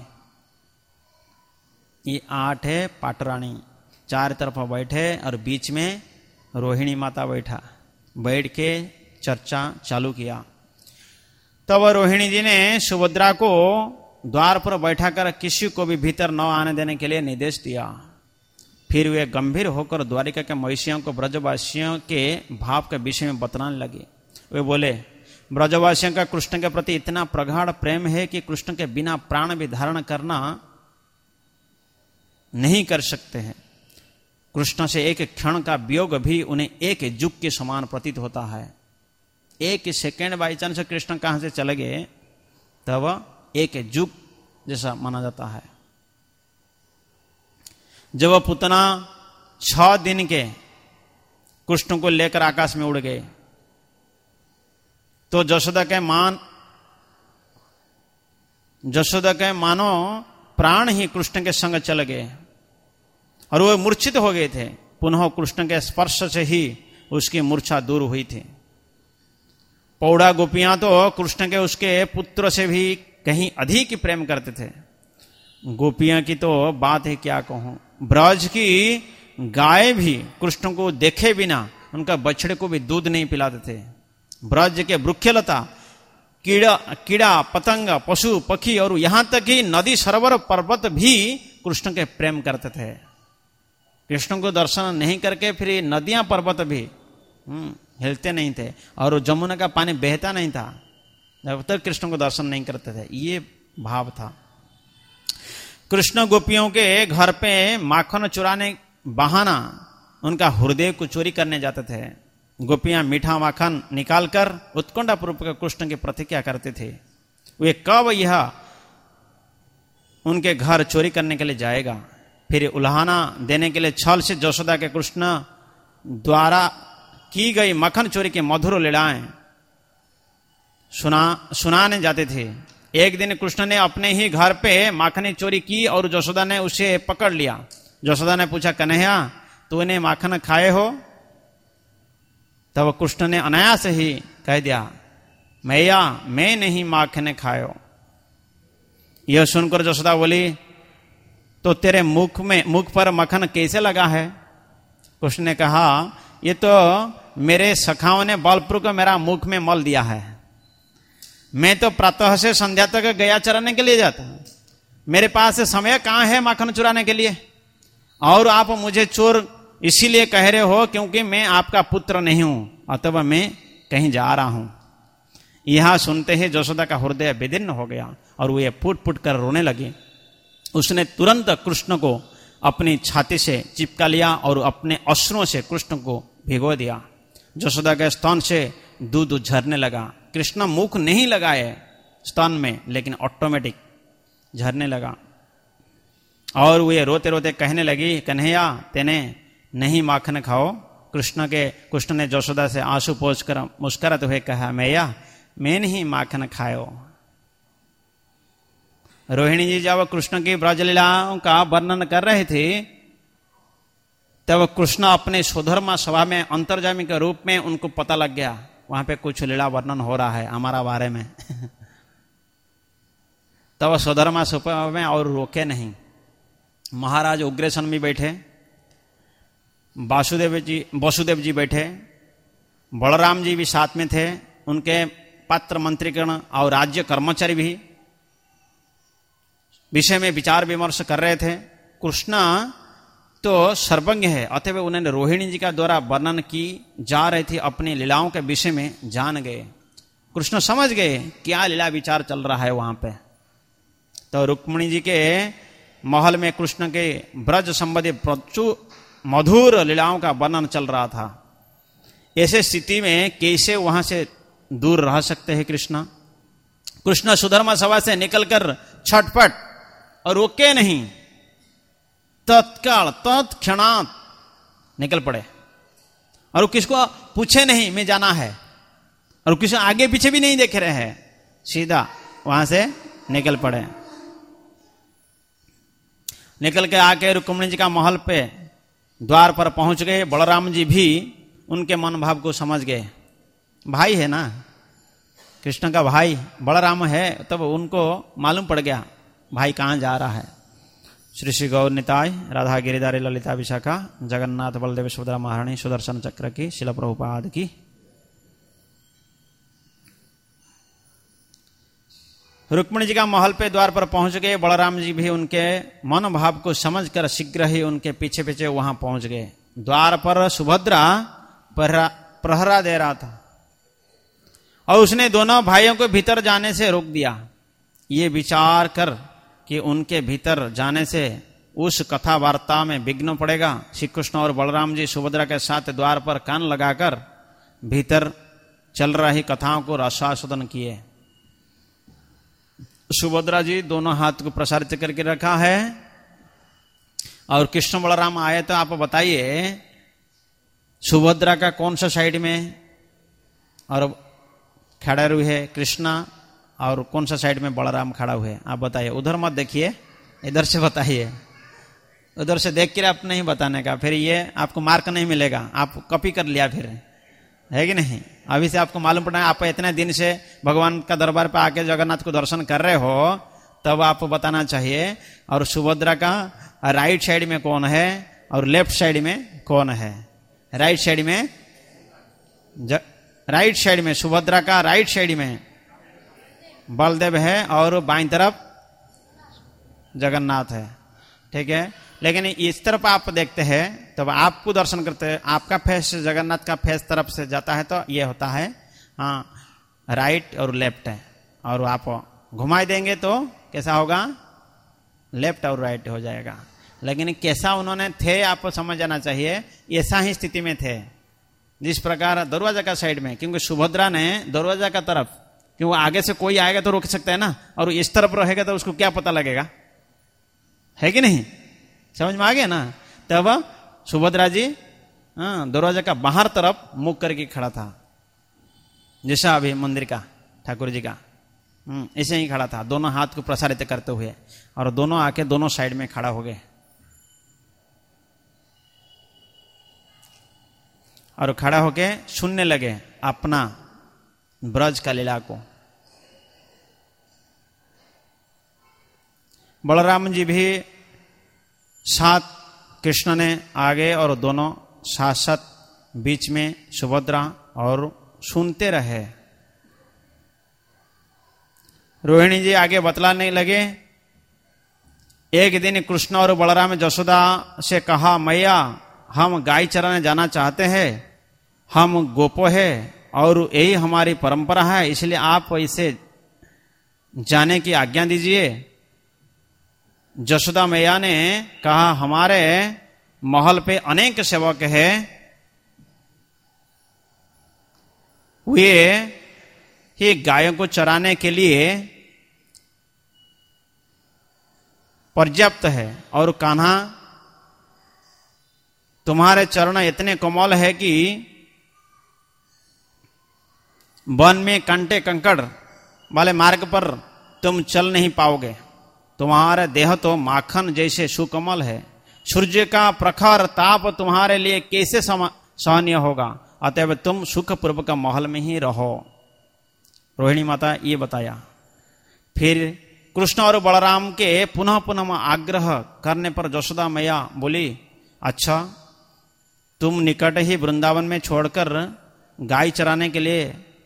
ये आठ है पाटरानी। चार तरफ बैठे और बीच में रोहिणी माता बैठा, बैठ के चर्चा चालू किया। तब रोहिणी जी ने सुभद्रा को द्वार पर बैठाकर किसी को भी भीतर न आने देने के लिए निर्देश दिया। फिर वे गंभीर होकर द्वारिका के महिषियों को ब्रजवासियों के भाव के विषय में बतलाने लगे। वे बोले ब्रजवासियों का कृष्ण के प्रति इतना प्रगाढ़ प्रेम है कि कृष्ण के बिना प्राण भी धारण करना नहीं कर सकते हैं। कृष्ण से एक क्षण का वियोग भी उन्हें एक युग के समान प्रतीत होता है। एक सेकेंड बाई चांस कृष्ण कहां से चले गए तब एक युग जैसा माना जाता है। जब पुतना छह दिन के कृष्ण को लेकर आकाश में उड़ गए तो जशोदा के मान जशोदा के मानो प्राण ही कृष्ण के संग चल गए और वो मूर्छित हो गए थे। पुनः कृष्ण के स्पर्श से ही उसकी मूर्छा दूर हुई थी। पौड़ा गोपियां तो कृष्ण के उसके पुत्र से भी कहीं अधिक प्रेम करते थे। गोपियां की तो बात है क्या कहूं। ब्रज की गाय भी कृष्ण को देखे बिना उनका बछड़े को भी दूध नहीं पिलाते थे। ब्रज के वृक्षलता, कीड़ा कीड़ा पतंग, पशु पक्षी और यहां तक कि नदी सरोवर पर्वत भी कृष्ण के प्रेम करते थे। कृष्ण को दर्शन नहीं करके फिर नदियां पर्वत भी हिलते नहीं थे और जमुना का पानी बहता नहीं था जब तक कृष्ण को दर्शन नहीं करते थे। ये भाव था। कृष्ण गोपियों के घर पे माखन चुराने बहाना उनका हृदय को चोरी करने जाते थे। गोपियां मीठा माखन निकालकर उत्कंठा पूर्वक कृष्ण की प्रतिज्ञा करते थे, वे कब यह उनके घर चोरी करने के लिए जाएगा। फिर उल्हाना देने के लिए छल से यशोदा के कृष्ण द्वारा की गई मक्खन चोरी की मधुर लीलाएं सुना सुनाने जाते थे। एक दिन कृष्ण ने अपने ही घर पे माखन चोरी की और यशोदा ने उसे पकड़ लिया। यशोदा ने पूछा, कन्हैया तूने माखन खाए हो? तब कृष्ण ने अनायास ही कह दिया, मैया मैं नहीं माखन खायो। यह सुनकर यशोदा बोली, तो तेरे मुख में मुख पर मक्खन कैसे लगा है? कृष्ण ने कहा, ये तो मेरे सखाओं ने बलपूर्वक मेरा मुख में मल दिया है। मैं तो प्रातः से संध्या तक गया चराने के लिए जाता हूं, मेरे पास समय कहां है माखन चुराने के लिए? और आप मुझे चोर इसीलिए कह रहे हो क्योंकि मैं आपका पुत्र नहीं हूं, अथवा मैं कहीं जा रहा हूं। यह सुनते ही यशोदा का हृदय विदीर्ण हो गया और वे फूट फूट कर रोने लगी। उसने तुरंत कृष्ण को अपनी छाती से चिपका लिया और अपने अश्रुओं से कृष्ण को भिगो दिया। यशोदा के स्तन से दूध झरने लगा। कृष्ण मुख नहीं लगाए स्तन में, लेकिन ऑटोमेटिक झरने लगा और वे रोते रोते कहने लगी, कन्हैया तेने नहीं माखन खाओ। कृष्ण के कृष्ण ने यशोदा से आंसू पोंछ कर मुस्कुराते हुए कहा, मैया मैं नहीं माखन खायो। रोहिणी जी जब कृष्ण की ब्रजलीलाओं का वर्णन कर रहे थे तब कृष्ण अपने सुधर्मा सभा में अंतर्जामी के रूप में उनको पता लग गया, वहां पे कुछ लीला वर्णन हो रहा है हमारा बारे में। तब सुधर्मा सभा में और रोके नहीं। महाराज उग्रसेन भी बैठे, वासुदेव जी वसुदेव जी बैठे, बलराम जी भी साथ में थे, उनके पात्र मंत्रीगण और राज्य कर्मचारी भी विषय में विचार विमर्श कर रहे थे। कृष्ण तो सर्वज्ञ है, अतः उन्होंने रोहिणी जी का द्वारा वर्णन की जा रही थी अपनी लीलाओं के विषय में जान गए। कृष्ण समझ गए क्या लीला विचार चल रहा है वहां पे। तो रुक्मिणी जी के महल में कृष्ण के ब्रज संबंधी प्रचुर मधुर लीलाओं का वर्णन चल रहा था। ऐसे स्थिति में कैसे वहां से दूर रह सकते हैं कृष्ण? कृष्ण सुधर्मा सभा से निकलकर छटपट और रोके नहीं, तत्काल तत्क्षणात निकल पड़े और किसको पूछे नहीं मैं जाना है, और किसी आगे पीछे भी नहीं देख रहे हैं, सीधा वहां से निकल पड़े। निकल के आके रुक्मिणी जी का महल पे द्वार पर पहुंच गए। बलराम जी भी उनके मन भाव को समझ गए। भाई है ना, कृष्ण का भाई बलराम है, तब उनको मालूम पड़ गया भाई कहां जा रहा है। श्री श्री गौर निताय राधा गिरिधारी ललिता विशाखा जगन्नाथ बलदेव सुभद्रा महारानी सुदर्शन चक्र की शिला प्रभुपाद की। रुक्मिणी जी का महल पे द्वार पर पहुंच गए। बलराम जी भी उनके मन भाव को समझकर शीघ्र ही उनके पीछे पीछे वहां पहुंच गए। द्वार पर सुभद्रा पहरा प्रहरा दे रहा था और उसने दोनों भाइयों को भीतर जाने से रोक दिया, ये विचार कर कि उनके भीतर जाने से उस कथा वार्ता में विघ्न पड़ेगा। श्री कृष्ण और बलराम जी सुभद्रा के साथ द्वार पर कान लगाकर भीतर चल रही कथाओं को रसास्वादन किए। सुभद्रा जी दोनों हाथ को प्रसारित करके रखा है और कृष्ण बलराम आए। तो आप बताइए सुभद्रा का कौन सा साइड में और खड़ा हुए है कृष्णा, और कौन सा साइड में बलराम खड़ा हुए? आप बताइए। उधर मत देखिए, इधर से बताइए। उधर से देख कर आप नहीं बताने का, फिर ये आपको मार्क नहीं मिलेगा, आप कॉपी कर लिया फिर, है कि नहीं? अभी से आपको मालूम पड़ा है, आप इतने दिन से भगवान का दरबार पे आके जगन्नाथ को दर्शन कर रहे हो, तब आपको बताना चाहिए। और सुभद्रा का राइट साइड में कौन है और लेफ्ट साइड में कौन है? राइट साइड में ज... राइट साइड में सुभद्रा का राइट साइड में बलदेव है और बाईं तरफ जगन्नाथ है, ठीक है। लेकिन इस तरफ आप देखते हैं तब तो आपको दर्शन करते हैं, आपका फेस जगन्नाथ का फेस तरफ से जाता है तो ये होता है हाँ राइट और लेफ्ट है। और आप घुमाई देंगे तो कैसा होगा? लेफ्ट और राइट हो जाएगा। लेकिन कैसा उन्होंने थे आपको समझ जाना चाहिए, ऐसा ही स्थिति में थे जिस प्रकार दरवाजा का साइड में, क्योंकि सुभद्रा ने दरवाजा का तरफ, क्योंकि आगे से कोई आएगा तो रोक सकता है ना, और इस तरफ रहेगा तो उसको क्या पता लगेगा, है कि नहीं? समझ में आ गया ना? तब सुभद्रा जी हाँ दरवाजा का बाहर तरफ मुख करके खड़ा था, जैसा अभी मंदिर का ठाकुर जी का ऐसे ही खड़ा था, दोनों हाथ को प्रसारित करते हुए, और दोनों आके दोनों साइड में खड़ा हो गए और खड़ा होके सुनने लगे अपना ब्रज का लीला को। बलराम जी भी साथ कृष्ण ने आगे और दोनों साथ साथ बीच में सुभद्रा और सुनते रहे। रोहिणी जी आगे बतलाने लगे, एक दिन कृष्ण और बलराम जसोदा से कहा, मैया हम गाय चराने जाना चाहते हैं, हम गोपो है और यही हमारी परंपरा है, इसलिए आप इसे जाने की आज्ञा दीजिए। जसोदा मैया ने कहा, हमारे महल पे अनेक सेवक हैं, वे ही गायों को चराने के लिए पर्याप्त है, और कान्हा तुम्हारे चरण इतने कोमल है कि वन में कांटे कंकड़ वाले मार्ग पर तुम चल नहीं पाओगे, तुम्हारा देह तो माखन जैसे सुकोमल है, सूर्य का प्रखर ताप तुम्हारे लिए कैसे सहनीय होगा, अतएव तुम सुखपूर्वक महल में ही रहो। रोहिणी माता ये बताया। फिर कृष्ण और बलराम के पुनः पुनः आग्रह करने पर जसोदा मैया बोली, अच्छा तुम निकट ही वृंदावन में छोड़कर गाय चराने के लिए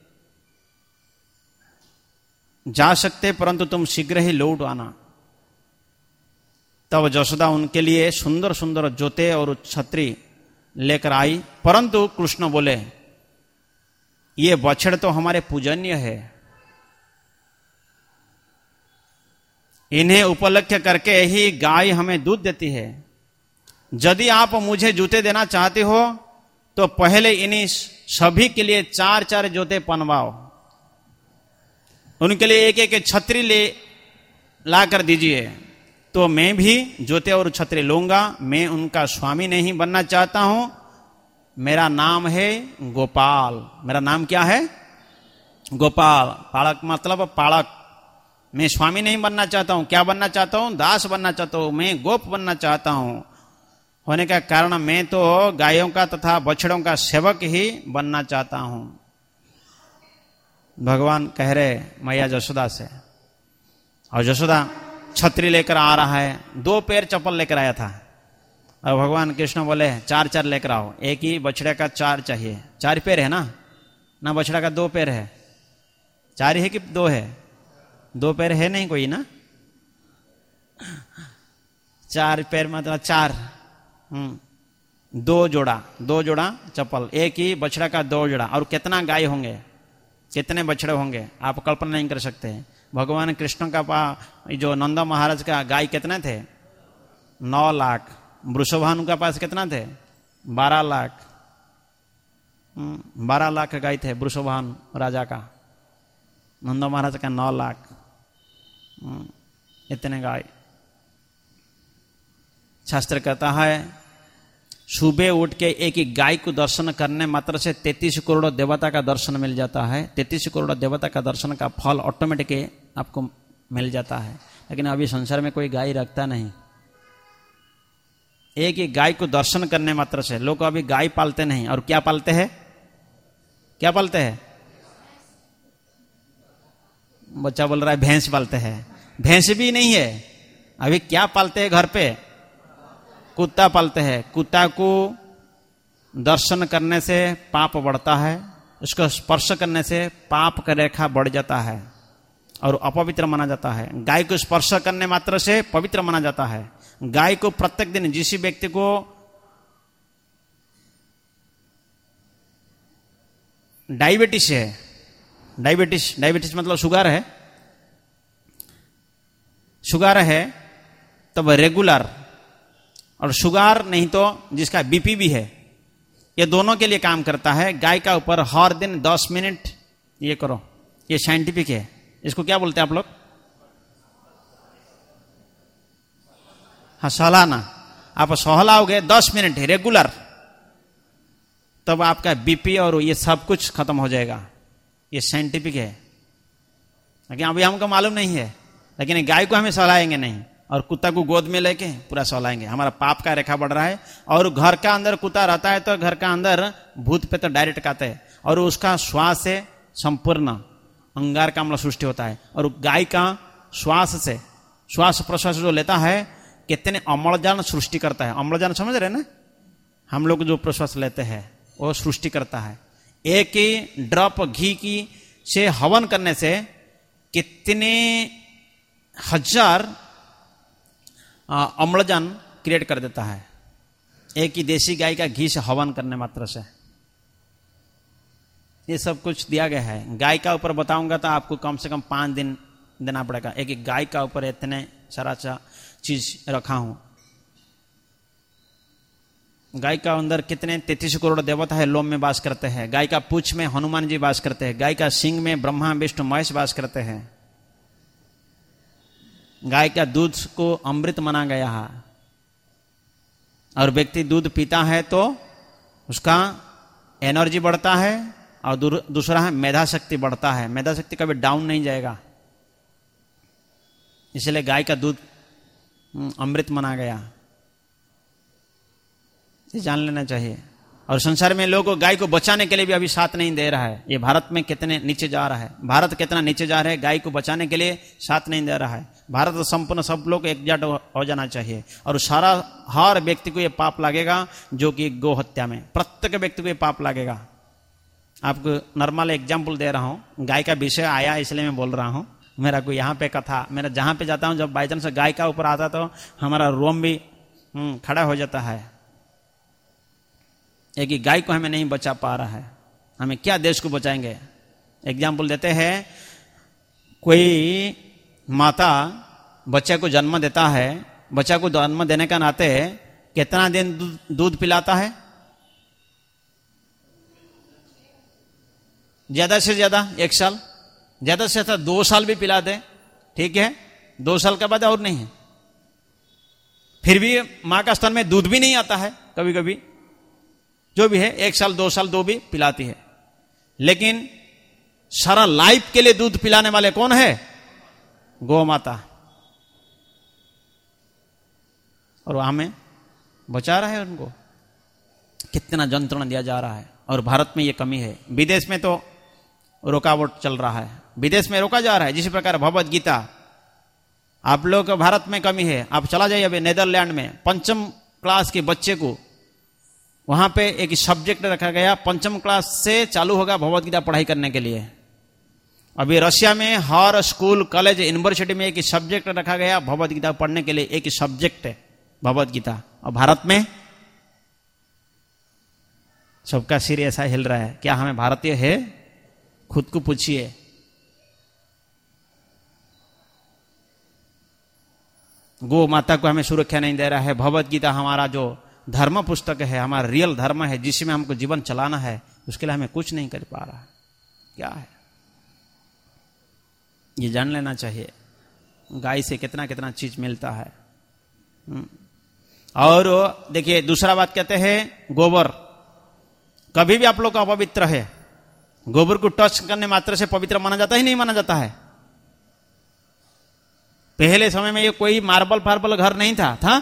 जा सकते, परंतु तुम शीघ्र ही लौट आना। तब जसोदा उनके लिए सुंदर सुंदर जोते और छतरी लेकर आई, परंतु कृष्ण बोले, ये बछड़ तो हमारे पूजनीय है, इन्हें उपलक्ष्य करके ही गाय हमें दूध देती है, यदि आप मुझे जूते देना चाहते हो तो पहले इन्हीं सभी के लिए चार चार जूते पहनवाओ, उनके लिए एक एक छतरी ले ला कर दीजिए, तो मैं भी जूते और छतरी लूंगा। मैं उनका स्वामी नहीं बनना चाहता हूं, मेरा नाम है गोपाल। मेरा नाम क्या है? गोपाल। पालक मतलब पालक। मैं स्वामी नहीं बनना चाहता हूं। क्या बनना चाहता हूं? दास बनना चाहता हूं, मैं गोप बनना चाहता हूं। होने का कारण मैं तो गायों का तथा बछड़ों का सेवक ही बनना चाहता हूं। भगवान कह रहे मैया जसोदा से, और जसोदा छतरी लेकर आ रहा है, दो पैर चप्पल लेकर आया था, और भगवान कृष्ण बोले चार चार लेकर आओ, एक ही बछड़े का चार चाहिए। चार पैर है ना ना बछड़ा का दो पैर है, चार है कि दो है? दो पैर है नहीं कोई ना, चार पैर मतलब चार, हम्म दो जोड़ा, दो जोड़ा चप्पल, एक ही बछड़ा का दो जोड़ा। और कितना गाय होंगे, कितने बछड़े होंगे, आप कल्पना नहीं कर सकते। भगवान कृष्ण का पा जो नंदा महाराज का गाय कितने थे? नौ लाख। वृषभानु का पास कितना थे? बारह लाख। बारह लाख गाय थे वृषभानु राजा का, नंदा महाराज का नौ लाख। इतने गाय। शास्त्र कहता है सुबह उठ के एक एक गाय को दर्शन करने मात्र से तैतीस करोड़ देवता का दर्शन मिल जाता है। तैतीस करोड़ देवता का दर्शन का फल ऑटोमेटिक आपको मिल जाता है। लेकिन अभी संसार में कोई गाय रखता नहीं। एक एक गाय को दर्शन करने मात्र से, लोग अभी गाय पालते नहीं, और क्या पालते हैं? क्या पालते हैं? बच्चा बोल रहा है भैंस पालते हैं। भैंस भी नहीं है, अभी क्या पालते हैं घर पे? कुत्ता पालते हैं। कुत्ता को दर्शन करने से पाप बढ़ता है, उसको स्पर्श करने से पाप का रेखा बढ़ जाता है और अपवित्र माना जाता है। गाय को स्पर्श करने मात्र से पवित्र माना जाता है। गाय को प्रत्येक दिन जिस व्यक्ति को डायबिटीज है, डायबिटीज डायबिटीज मतलब शुगर है, शुगर है, तब रेगुलर, और शुगर नहीं तो जिसका बीपी भी है, ये दोनों के लिए काम करता है। गाय का ऊपर हर दिन दस मिनट ये करो, ये साइंटिफिक है। इसको क्या बोलते हैं आप लोग? हाँ, सहलाना। आप सहलाओगे दस मिनट रेगुलर, तब आपका बीपी और ये सब कुछ खत्म हो जाएगा। ये साइंटिफिक है, लेकिन अभी हमको मालूम नहीं है। लेकिन गाय को हमें सहलाएंगे नहीं, और कुत्ता को गोद में लेके पूरा सहलाएंगे। हमारा पाप का रेखा बढ़ रहा है। और घर का अंदर कुत्ता रहता है तो घर का अंदर भूत पे तो डायरेक्ट खाते हैं, और उसका श्वास से संपूर्ण अंगार का अम्ल सृष्टि होता है। और गाय का श्वास से, श्वास प्रश्वास जो लेता है, कितने अम्लजान सृष्टि करता है। अम्लजान समझ रहे ना, हम लोग जो प्रश्वास लेते हैं वो सृष्टि करता है। एक ही ड्रॉप घी की से हवन करने से कितने हजार अम्लजान क्रिएट कर देता है, एक ही देसी गाय का घी से हवन करने मात्र से। ये सब कुछ दिया गया है। गाय का ऊपर बताऊंगा तो आपको कम से कम पांच दिन देना पड़ेगा। एक एक गाय का ऊपर इतने सारा सा चीज रखा हूं। गाय का अंदर कितने तैतीस करोड़ देवता है लोम में वास करते हैं। गाय का पूंछ में हनुमान जी वास करते हैं। गाय का सिंग में ब्रह्मा विष्णु महेश वास करते हैं। गाय का दूध को अमृत माना गया है, और व्यक्ति दूध पीता है तो उसका एनर्जी बढ़ता है, और दूसरा है मेधा शक्ति बढ़ता है। मेधा शक्ति कभी डाउन नहीं जाएगा, इसलिए गाय का दूध अमृत माना गया। ये जान लेना चाहिए। और संसार में लोग गाय को बचाने के लिए भी अभी साथ नहीं दे रहा है। ये भारत में कितने नीचे जा रहा है, भारत कितना नीचे जा रहा है, गाय को बचाने के लिए साथ नहीं दे रहा है। भारत संपूर्ण सब लोग एकजुट हो जाना चाहिए। और सारा हर व्यक्ति को ये पाप लगेगा जो कि गौ हत्या में, प्रत्येक व्यक्ति को ये पाप लगेगा। आपको नॉर्मल एग्जाम्पल दे रहा हूं, गाय का विषय आया इसलिए मैं बोल रहा हूं। मेरा कोई यहाँ पे कथा, मेरा जहां पे जाता हूं, जब बाई चांस गाय का ऊपर आता तो हमारा रोम भी खड़ा हो जाता है। एक ही गाय को हमें नहीं बचा पा रहा है, हमें क्या देश को बचाएंगे। एग्जाम्पल देते हैं, कोई माता बच्चे को जन्म देता है, बच्चा को जन्म देने का नाते कितना दिन दूध पिलाता है? ज्यादा से ज्यादा एक साल, ज्यादा से ज्यादा दो साल भी पिला दे, ठीक है, दो साल के बाद और नहीं है। फिर भी मां का स्तन में दूध भी नहीं आता है, कभी कभी जो भी है एक साल दो साल दो भी पिलाती है। लेकिन सारा लाइफ के लिए दूध पिलाने वाले कौन है? गौ माता। और हमें बचा रहा है उनको, कितना यंत्रणा दिया जा रहा है। और भारत में ये कमी है। विदेश में तो रुकावट चल रहा है, विदेश में रोका जा रहा है। जिस प्रकार भगवद गीता, आप लोग भारत में कमी है। आप चला जाइए अभी नेदरलैंड में, पंचम क्लास के बच्चे को वहां पे एक सब्जेक्ट रखा गया, पंचम क्लास से चालू होगा भगवद गीता पढ़ाई करने के लिए। अभी रशिया में हर स्कूल कॉलेज यूनिवर्सिटी में एक सब्जेक्ट रखा गया भगवद गीता पढ़ने के लिए, एक सब्जेक्ट है भगवद गीता। और भारत में सबका सिर ऐसा हिल रहा है, क्या हमें भारतीय है? खुद को पूछिए। गौ माता को हमें सुरक्षा नहीं दे रहा है। भगवद गीता हमारा जो धर्म पुस्तक है, हमारा रियल धर्म है, जिसमें हमको जीवन चलाना है, उसके लिए हमें कुछ नहीं कर पा रहा है। क्या है ये जान लेना चाहिए। गाय से कितना कितना चीज मिलता है। और देखिए दूसरा बात कहते हैं, गोबर कभी भी आप लोग का अपवित्र है। गोबर को टच करने मात्र से पवित्र माना जाता ही नहीं माना जाता है। पहले समय में ये कोई मार्बल फार्बल घर नहीं था था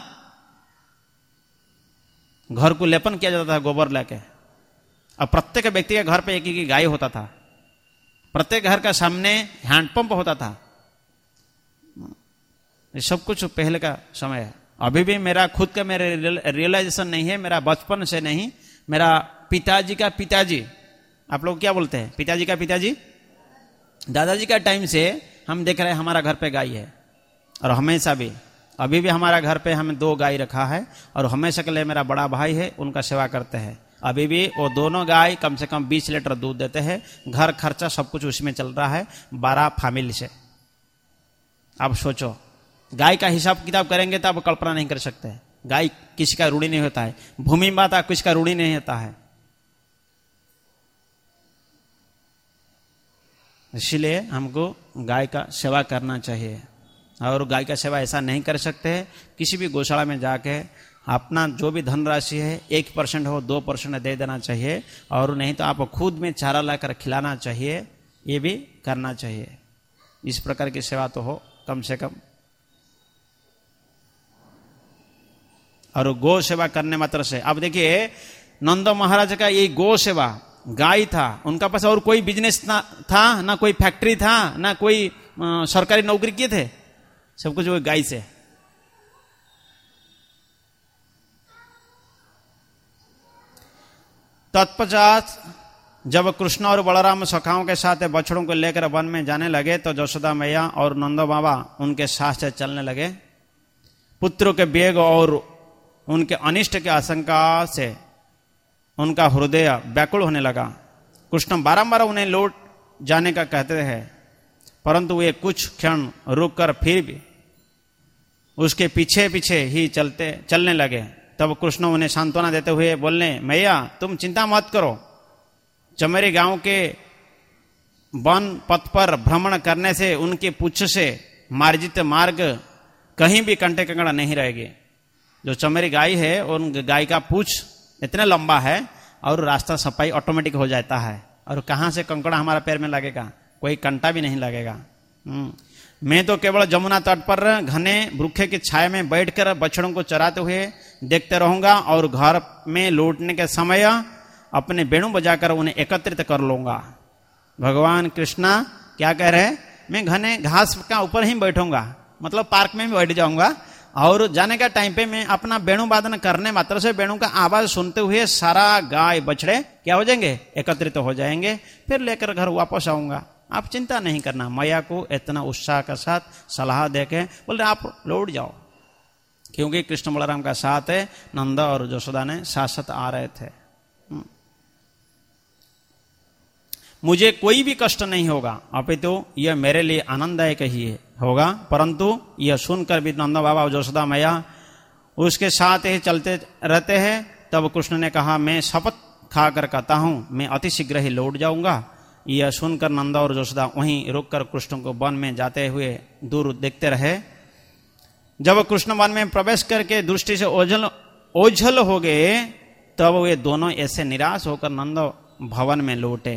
घर को लेपन किया जाता था गोबर लेके। अब प्रत्येक व्यक्ति के घर पे एक एक गाय होता था, प्रत्येक घर का सामने हैंडपंप होता था। ये सब कुछ पहले का समय है। अभी भी मेरा खुद का मेरे रियलाइजेशन नहीं है, मेरा बचपन से नहीं, मेरा पिताजी का पिताजी, आप लोग क्या बोलते हैं, पिताजी का पिताजी, दादाजी का टाइम से हम देख रहे हैं हमारा घर पे गाय है। और हमेशा भी अभी भी हमारा घर पे हमें दो गाय रखा है, और हमेशा के लिए मेरा बड़ा भाई है, उनका सेवा करते हैं। अभी भी वो दोनों गाय कम से कम बीस लीटर दूध देते हैं। घर खर्चा सब कुछ उसमें चल रहा है, बारह फैमिली से। आप सोचो गाय का हिसाब किताब करेंगे तो आप कल्पना नहीं कर सकते। गाय किसी का ऋणी नहीं होता है, भूमि माता किसी का ऋणी नहीं होता है। इसलिए हमको गाय का सेवा करना चाहिए। और गाय का सेवा ऐसा नहीं कर सकते, किसी भी गौशाला में जाके अपना जो भी धनराशि है एक परसेंट हो दो परसेंट दे देना चाहिए, और नहीं तो आप खुद में चारा लाकर खिलाना चाहिए, ये भी करना चाहिए। इस प्रकार की सेवा तो हो कम से कम। और गौ सेवा करने मात्र से, अब देखिए नंद महाराज का ये गौ सेवा, गाय था, उनका पास और कोई बिजनेस था ना, कोई फैक्ट्री था ना, कोई आ, सरकारी नौकरी किए थे, सब कुछ वो गाय से। तत्पश्चात जब कृष्ण और बलराम सखाओं के साथ बछड़ों को लेकर वन में जाने लगे तो यशोदा मैया और नंदो बाबा उनके साथ से चलने लगे। पुत्रों के वेग और उनके अनिष्ट की आशंका से उनका हृदय व्याकुल होने लगा। कृष्ण बारंबार उन्हें लौट जाने का कहते हैं, परंतु वे कुछ क्षण रुककर फिर भी उसके पीछे पीछे ही चलते चलने लगे। तब कृष्ण उन्हें सांत्वना देते हुए बोलने, मैया तुम चिंता मत करो, चमेरी गांव के वन पथ पर भ्रमण करने से उनके पुच्छ से मार्जित मार्ग कहीं भी कंटे कंकड़ नहीं रहेगी। जो चमेरी गाय है उन गाय का पूछ इतना लंबा है और रास्ता सफाई ऑटोमेटिक हो जाता है, और कहां से कंकड़ा हमारा पैर में लगेगा, कोई कंटा भी नहीं लगेगा। मैं तो केवल जमुना तट पर घने वृक्ष की छाया में बैठकर बछड़ों को चराते हुए देखते रहूंगा, और घर में लौटने के समय अपने बेणु बजाकर उन्हें एकत्रित कर लूंगा। भगवान कृष्णा क्या कह रहे हैं, मैं घने घास का ऊपर ही बैठूंगा, मतलब पार्क में भी बैठ जाऊंगा, और जाने का टाइम पे मैं अपना बेणु वादन करने मात्र से बेणु का आवाज सुनते हुए सारा गाय बछड़े क्या हो जाएंगे, एकत्रित हो जाएंगे, फिर लेकर घर वापस आऊंगा। आप चिंता नहीं करना। मैया को इतना उत्साह के साथ सलाह देके बोले आप लौट जाओ, क्योंकि कृष्ण बलराम का साथ है, नंदा और यशोदा ने साथ साथ आ रहे थे। मुझे कोई भी कष्ट नहीं होगा, अपितु तो यह मेरे लिए आनंददायक ही होगा। परंतु यह सुनकर भी नंदा बाबा और यशोदा मैया उसके साथ ही चलते रहते हैं। तब कृष्ण ने कहा, मैं शपथ खाकर कहता हूं मैं अति शीघ्र ही लौट जाऊंगा। यह सुनकर नंदा और यशोदा वहीं रुककर कृष्ण को वन में जाते हुए दूर देखते रहे। जब कृष्ण वन में प्रवेश करके दृष्टि से ओझल ओझल हो गए, तब वे दोनों ऐसे निराश होकर नंद भवन में लौटे,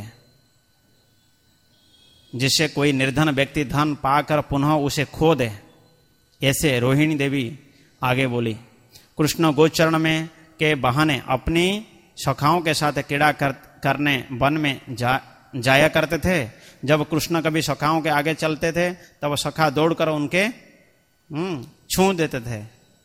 जिससे कोई निर्धन व्यक्ति धन पाकर पुनः उसे खो दे। ऐसे रोहिणी देवी आगे बोली, कृष्ण गोचरण में के बहाने अपनी सखाओं के साथ क्रीड़ा कर, करने वन में जा, जाया करते थे। जब कृष्ण कभी सखाओं के आगे चलते थे तब सखा दौड़कर उनके छू देते थे।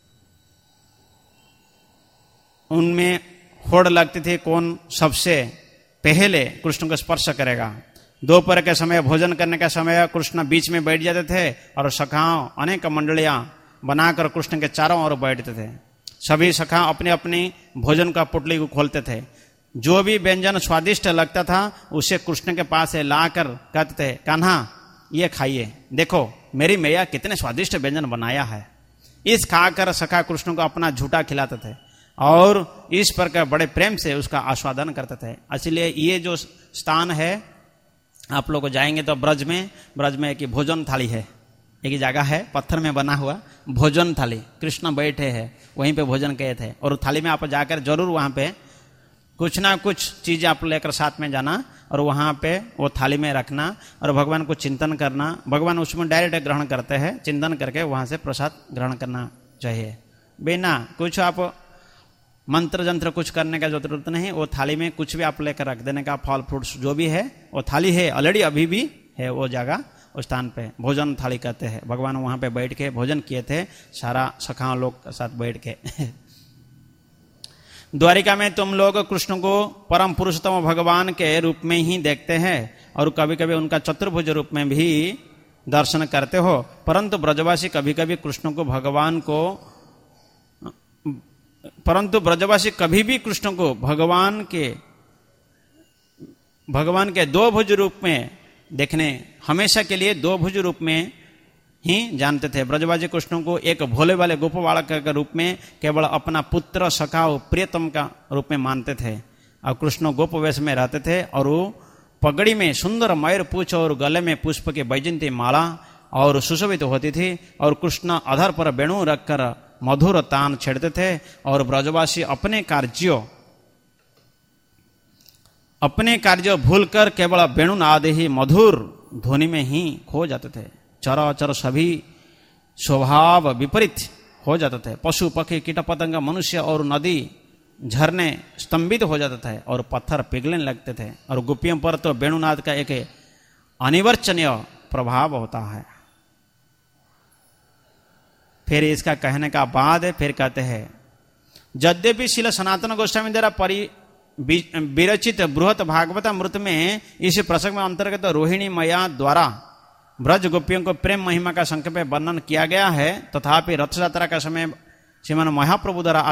उनमें होड़ लगती थी कौन सबसे पहले कृष्ण को स्पर्श करेगा। दोपहर के समय भोजन करने का समय कृष्ण बीच में बैठ जाते थे और सखाओं अनेक मंडलियां बनाकर कृष्ण के चारों ओर बैठते थे। सभी सखा अपने अपनी भोजन का पुटली को खोलते थे। जो भी व्यंजन स्वादिष्ट लगता था उसे कृष्ण के पास लाकर कहते थे, कान्हा ये खाइए, देखो मेरी मैया कितने स्वादिष्ट व्यंजन बनाया है। इस खाकर सखा कृष्ण को अपना झूठा खिलाते थे और इस प्रकार बड़े प्रेम से उसका आस्वादन करते थे। इसलिए ये जो स्थान है, आप लोग जाएंगे तो ब्रज में ब्रज में एक भोजन थाली है, एक जगह है पत्थर में बना हुआ भोजन थाली, कृष्ण बैठे हैं वहीं पे भोजन किए थे। और थाली में आप जाकर जरूर वहां पे कुछ ना कुछ चीज आप लेकर साथ में जाना और वहां पे वो थाली में रखना और भगवान को चिंतन करना। भगवान उसमें डायरेक्ट ग्रहण करते हैं, चिंतन करके वहां से प्रसाद ग्रहण करना चाहिए, बिना कुछ आप मंत्र जंत्र कुछ करने का जरूरत नहीं। वो थाली में कुछ भी आप लेकर रख देने का, फल फ्रूट्स जो भी है वो थाली है ऑलरेडी, अभी भी है वो जगह, उस स्थान पे भोजन थाली कहते हैं। भगवान वहां पे बैठ के भोजन किए थे सारा सखा लोग के साथ बैठ के। द्वारिका में तुम लोग कृष्ण को परम पुरुषोत्तम भगवान के रूप में ही देखते हैं और कभी कभी उनका चतुर्भुज रूप में भी दर्शन करते हो, परंतु ब्रजवासी कभी कभी कृष्ण को भगवान को परंतु ब्रजवासी कभी भी कृष्ण को भगवान के भगवान के दो भुज रूप में देखने, हमेशा के लिए दो भुज रूप में ही जानते थे। ब्रजबाजी कृष्ण को एक भोले वाले गोप बालक के रूप में केवल अपना पुत्र सखा और प्रियतम का रूप में मानते थे। और कृष्ण गोप वेश में रहते थे और वो पगड़ी में सुंदर मयूर पूछ और गले में पुष्प की वैजयंती माला और सुशोभित होती थी। और कृष्ण अधर पर वेणु रखकर मधुर तान छेड़ते थे और ब्रजवासी अपने कार्यों अपने कार्य भूलकर केवल वेणु नाद ही मधुर ध्वनि में ही खो जाते थे। चराचर सभी स्वभाव विपरीत हो जाते थे। पशु पक्षी कीट पतंग मनुष्य और नदी झरने स्तंभित हो जाते थे और पत्थर पिघलने लगते थे। और गोपियों पर तो वेणुनाद का एक अनिवर्चनीय प्रभाव होता है। फिर इसका कहने का बाद फिर कहते हैं, यद्यपि श्रील सनातन गोस्वामी द्वारा परि विरचित बृहत भागवत अमृत में इस प्रसंग में अंतर्गत रोहिणी मैया द्वारा ब्रज गोपियों को प्रेम महिमा का संक्षेप में वर्णन किया गया है। तथापि रथ यात्रा का समय श्रीमान महाप्रभु द्वारा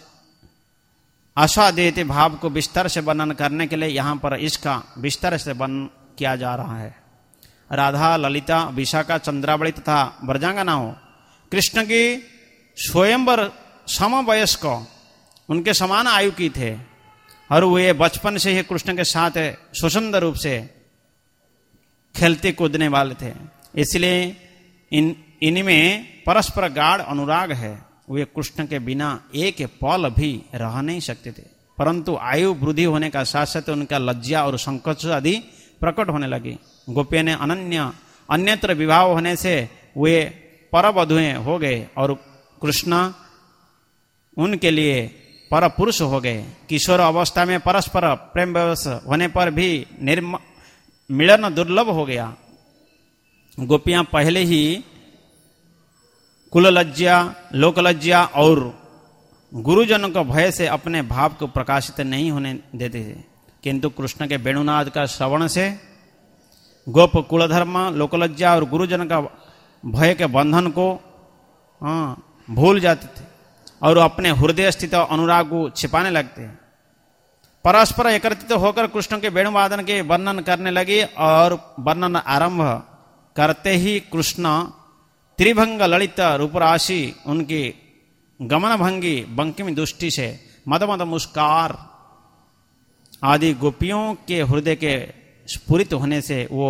आस्वादित भाव को विस्तार से वर्णन करने के लिए यहाँ पर इसका विस्तार से वर्णन किया जा रहा है। राधा, ललिता, विशाखा, चंद्रावली तथा ब्रजांगनाओं कृष्ण की स्वयंवर समवयस्क उनके समान आयु की थे और वे बचपन से ही कृष्ण के साथ सुंदर रूप से खेलते कूदने वाले थे। इसलिए इन इनमें परस्पर गाढ़ अनुराग है। वे कृष्ण के बिना एक पल भी रह नहीं सकते थे। परंतु आयु वृद्धि होने का साथ साथ उनका लज्जा और संकोच आदि प्रकट होने लगी। गोपियों ने अनन्य अन्यत्र विवाह होने से वे परवधुएं हो गए और कृष्ण उनके लिए पर पुरुष हो गए। किशोर अवस्था में परस्पर प्रेम व्यवस्था होने पर भी निर्म मिलन दुर्लभ हो गया। गोपियां पहले ही कुल लज्जा, लोक लज्जा और गुरुजनों को भय से अपने भाव को प्रकाशित नहीं होने देते थे। किंतु कृष्ण के वेणुनाद का श्रवण से गोप कुलधर्म, लोकलज्जा और गुरुजन का भय के बंधन को हाँ, भूल जाते थे और अपने हृदय स्थित अनुराग को छिपाने लगते हैं। परस्पर एकत्रित होकर कृष्ण के वेणुवादन के वर्णन करने लगे और वर्णन आरंभ करते ही कृष्ण त्रिभंग ललित रूपराशि उनकी गमन भंगी बंकिम दृष्टि से मद मद मुस्कार आदि गोपियों के हृदय के स्फुरित होने से वो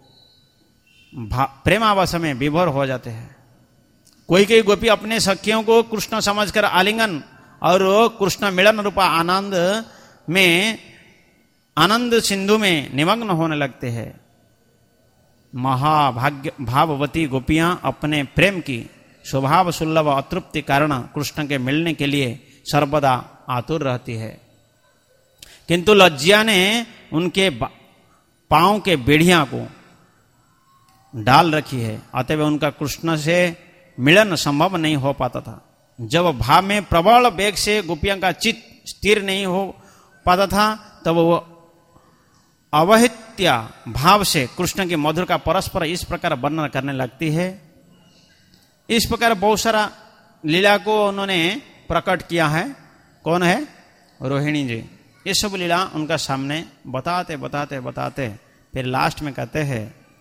प्रेमावश में विभोर हो जाते हैं। कोई कोई गोपी अपने सखियों को कृष्ण समझकर आलिंगन और कृष्ण मिलन रूपा आनंद में आनंद सिंधु में निमग्न होने लगते हैं। महाभाग्य भाववती गोपियां अपने प्रेम की स्वभाव सुलभ अतृप्ति कारण कृष्ण के मिलने के लिए सर्वदा आतुर रहती है। किंतु लज्जा ने उनके पांव के बेड़िया को डाल रखी है, अतः उनका कृष्ण से मिलन संभव नहीं हो पाता था। जब भाव में प्रबल वेग से गोपियों का चित्त स्थिर नहीं हो पाता था तब वो अवहित्या भाव से कृष्ण के मधुर का परस्पर इस प्रकार वर्णन करने लगती है। इस प्रकार बहुत सारा लीला को उन्होंने प्रकट किया है। कौन है? रोहिणी जी। ये सब लीला उनका सामने बताते बताते बताते फिर लास्ट में कहते हैं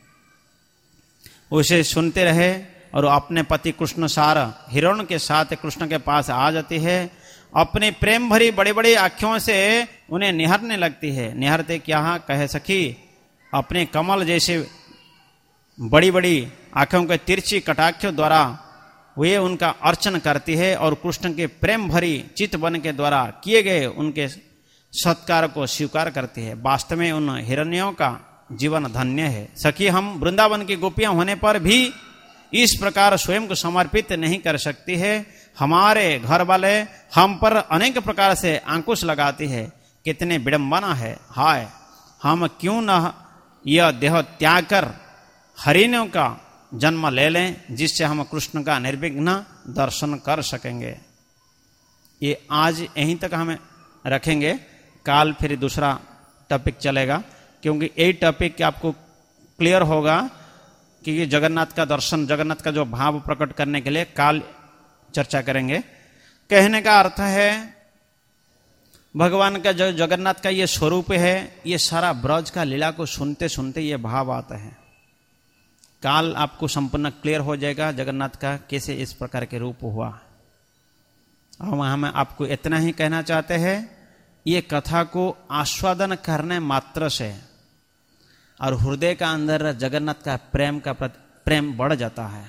उसे सुनते रहे और अपने पति कृष्ण सार हिरण के साथ कृष्ण के पास आ जाती है। अपने प्रेम भरी बड़ी बड़ी आंखों से उन्हें निहारने लगती है। निहारते क्या कहे सखी, अपने कमल जैसे बड़ी बड़ी आंखों के तिरछी कटाक्षों द्वारा वे उनका अर्चन करती है और कृष्ण के प्रेम भरी चित्त बन के द्वारा किए गए उनके सत्कार को स्वीकार करती है। वास्तव में उन हिरण्यों का जीवन धन्य है। सखी, हम वृंदावन की गोपियां होने पर भी इस प्रकार स्वयं को समर्पित नहीं कर सकती है। हमारे घर वाले हम पर अनेक प्रकार से अंकुश लगाती है। कितने विडंबना है। हाय, हम क्यों न यह देह त्याग कर हरिणों का जन्म ले लें जिससे हम कृष्ण का निर्विघ्न दर्शन कर सकेंगे। ये आज यहीं तक हम रखेंगे। काल फिर दूसरा टॉपिक चलेगा, क्योंकि यही टॉपिक आपको क्लियर होगा कि जगन्नाथ का दर्शन, जगन्नाथ का जो भाव प्रकट करने के लिए काल चर्चा करेंगे। कहने का अर्थ है भगवान का जो जगन्नाथ का ये स्वरूप है, ये सारा ब्रज का लीला को सुनते सुनते ये भाव आता है। काल आपको संपूर्ण क्लियर हो जाएगा जगन्नाथ का कैसे इस प्रकार के रूप हुआ। और हम आपको इतना ही कहना चाहते हैं, ये कथा को आस्वादन करने मात्र से और हृदय का अंदर जगन्नाथ का प्रेम का प्रेम बढ़ जाता है।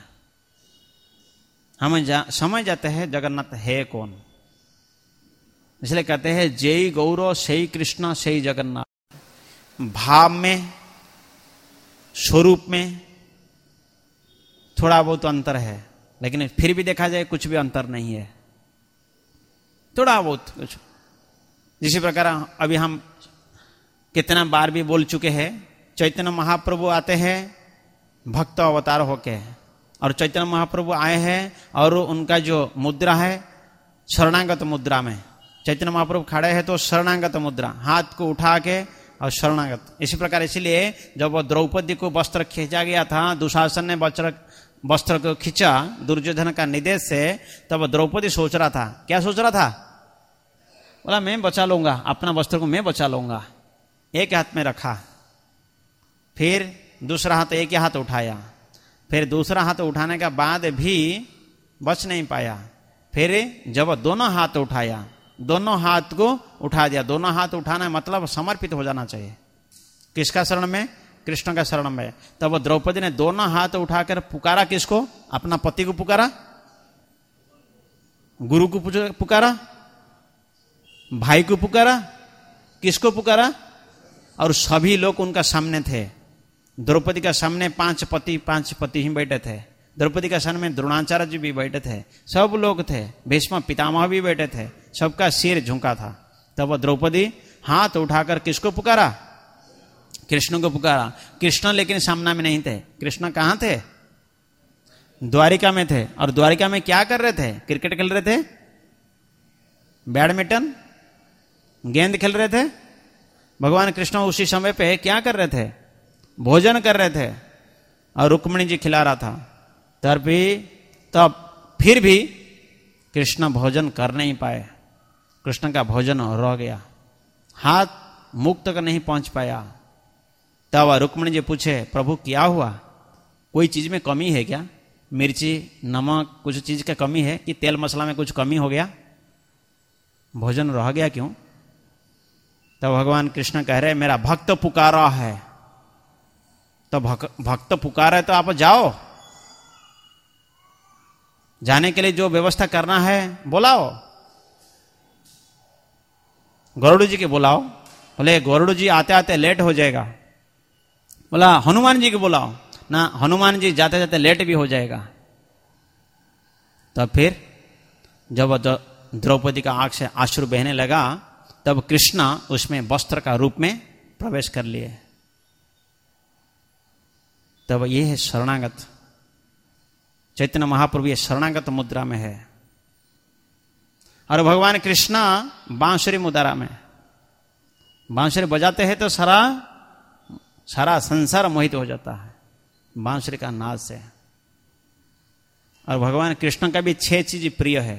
हम जा, समझ जाते हैं जगन्नाथ है कौन। इसलिए कहते हैं जय गौरव सही कृष्ण सही जगन्नाथ। भाव में स्वरूप में थोड़ा बहुत अंतर है, लेकिन फिर भी देखा जाए कुछ भी अंतर नहीं है, थोड़ा बहुत कुछ। जिसी प्रकार अभी हम कितना बार भी बोल चुके हैं, चैतन्य महाप्रभु आते हैं भक्त अवतार होके, और चैतन्य महाप्रभु आए हैं और उनका जो मुद्रा है शरणागत मुद्रा में, चैतन्य महाप्रभु खड़े हैं तो शरणागत मुद्रा, हाथ को उठा के और शरणागत। इसी प्रकार इसलिए जब द्रौपदी को वस्त्र खींचा गया था, दुशासन ने वस्त्र वस्त्र को खींचा दुर्योधन का निर्देश से, तब द्रौपदी सोच रहा था, क्या सोच रहा था? बोला मैं बचा लूंगा, अपना वस्त्र को मैं बचा लूंगा। एक हाथ में रखा, फिर दूसरा हाथ एक ही हाथ उठाया, फिर दूसरा हाथ उठाने के बाद भी बच नहीं पाया। फिर जब दोनों हाथ उठाया, दोनों हाथ को उठा दिया। दोनों हाथ उठाना मतलब समर्पित हो जाना चाहिए। किसका शरण में? कृष्ण का शरण में। तब द्रौपदी ने दोनों हाथ उठाकर पुकारा, किसको? अपना पति को पुकारा, गुरु को पुकारा, भाई को पुकारा, किसको पुकारा? और सभी लोग उनका सामने थे। द्रौपदी का सामने पांच पति पांच पति ही बैठे थे। द्रौपदी का सामने द्रोणाचार्य जी भी बैठे थे, सब लोग थे, भीष्म पितामह भी बैठे थे, सबका सिर झुका था। तब द्रौपदी हाथ उठाकर किसको पुकारा? कृष्ण को पुकारा। कृष्ण लेकिन सामना में नहीं थे। कृष्ण कहां थे? द्वारिका में थे। और द्वारिका में क्या कर रहे थे? क्रिकेट खेल रहे थे, बैडमिंटन, गेंद खेल रहे थे। भगवान कृष्ण उसी समय पे क्या कर रहे थे? भोजन कर रहे थे, और रुक्मिणी जी खिला रहा था। तब भी तब फिर भी कृष्ण भोजन कर नहीं पाए। कृष्ण का भोजन रह गया, हाथ मुख तक नहीं पहुंच पाया। तब रुक्मिणी जी पूछे, प्रभु क्या हुआ? कोई चीज में कमी है क्या? मिर्ची, नमक, कुछ चीज का कमी है कि तेल मसाला में कुछ कमी हो गया? भोजन रह गया क्यों? तब भगवान कृष्ण कह रहे, मेरा भक्त पुकारा है। तो भक्त पुकारा है तो आप जाओ, जाने के लिए जो व्यवस्था करना है बुलाओ। गरुड़ जी के बुलाओ। बोले गरुड़ जी आते आते लेट हो जाएगा। बोला हनुमान जी के बुलाओ ना, हनुमान जी जाते जाते लेट भी हो जाएगा। तब फिर जब द्रौपदी का आंख से आंसू बहने लगा, तब कृष्ण उसमें वस्त्र का रूप में प्रवेश कर लिए। तब ये है शरणागत। चैतन्य महाप्रभु ये शरणागत मुद्रा में है। और भगवान कृष्ण बांसुरी मुद्रा में, बांसुरी बजाते हैं तो सारा सारा संसार मोहित हो जाता है बांसुरी का नाद से। और भगवान कृष्ण का भी छह चीज प्रिय है।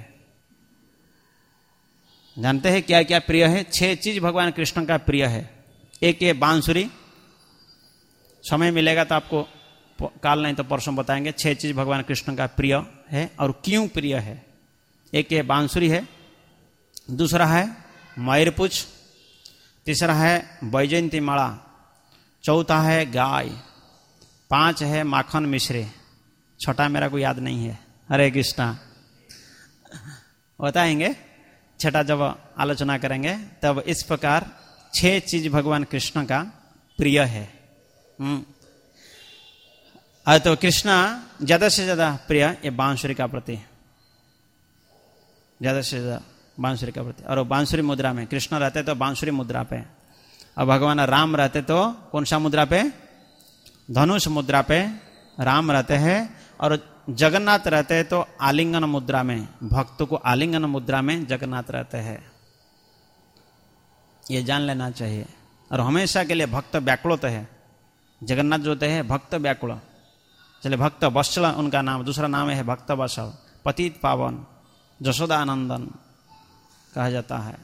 जानते हैं क्या क्या प्रिय है? छह चीज भगवान कृष्ण का प्रिय है। एक ये बांसुरी, समय मिलेगा तो आपको काल नहीं तो परसों बताएंगे। छह चीज भगवान कृष्ण का प्रिय है और क्यों प्रिय है। एक ये बांसुरी है, दूसरा है मयूरपुछ, तीसरा है वैजयंती माला, चौथा है गाय, पांच है माखन मिश्री, छठा मेरा को याद नहीं है। हरे कृष्णा बताएंगे, छठा जब आलोचना करेंगे। तब इस प्रकार छह चीज भगवान कृष्ण का प्रिय है। हम्म तो कृष्ण ज्यादा से ज्यादा प्रिय ये बांसुरी का प्रति, ज्यादा से ज्यादा बांसुरी का प्रति। और बांसुरी मुद्रा में कृष्ण रहते तो बांसुरी मुद्रा पे, और भगवान राम रहते तो कौन सा मुद्रा पे? धनुष मुद्रा पे राम रहते हैं। और जगन्नाथ रहते हैं तो आलिंगन मुद्रा में, भक्त को आलिंगन मुद्रा में जगन्नाथ रहते हैं। ये जान लेना चाहिए। और हमेशा के लिए भक्त व्याकुल है। जगन्नाथ जो होते हैं भक्त व्याकुल। चले भक्त वत्सल उनका नाम, दूसरा नाम है भक्त वत्सल, पतित पावन, जशोदानंदन कहा जाता है।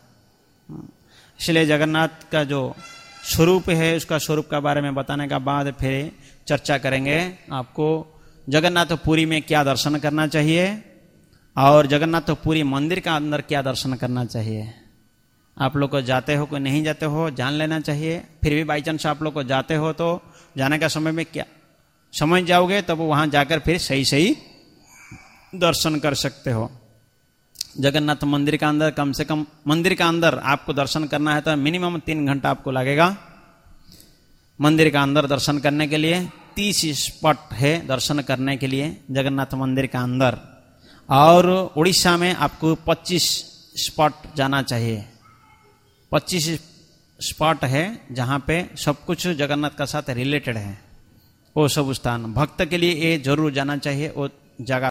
इसलिए जगन्नाथ का जो स्वरूप है, उसका स्वरूप के बारे में बताने का बाद फिर चर्चा करेंगे। आपको जगन्नाथपुरी में क्या दर्शन करना चाहिए और जगन्नाथपुरी मंदिर का अंदर क्या दर्शन करना चाहिए। आप लोग को जाते हो कोई नहीं जाते हो जान लेना चाहिए। फिर भी बाई चांस आप लोग को जाते हो तो जाने का समय में क्या समझ जाओगे, तब वहां जाकर फिर सही सही दर्शन कर सकते हो। जगन्नाथ मंदिर का अंदर कम से कम मंदिर का अंदर आपको दर्शन करना है तो मिनिमम तीन घंटा आपको लगेगा। मंदिर का अंदर दर्शन करने के लिए तीस स्पॉट है दर्शन करने के लिए जगन्नाथ मंदिर का अंदर। और उड़ीसा में आपको पच्चीस स्पॉट जाना चाहिए। पच्चीस स्पॉट है जहां पे सब कुछ जगन्नाथ का साथ रिलेटेड है। वो सब स्थान भक्त के लिए ये जरूर जाना चाहिए। वो जगह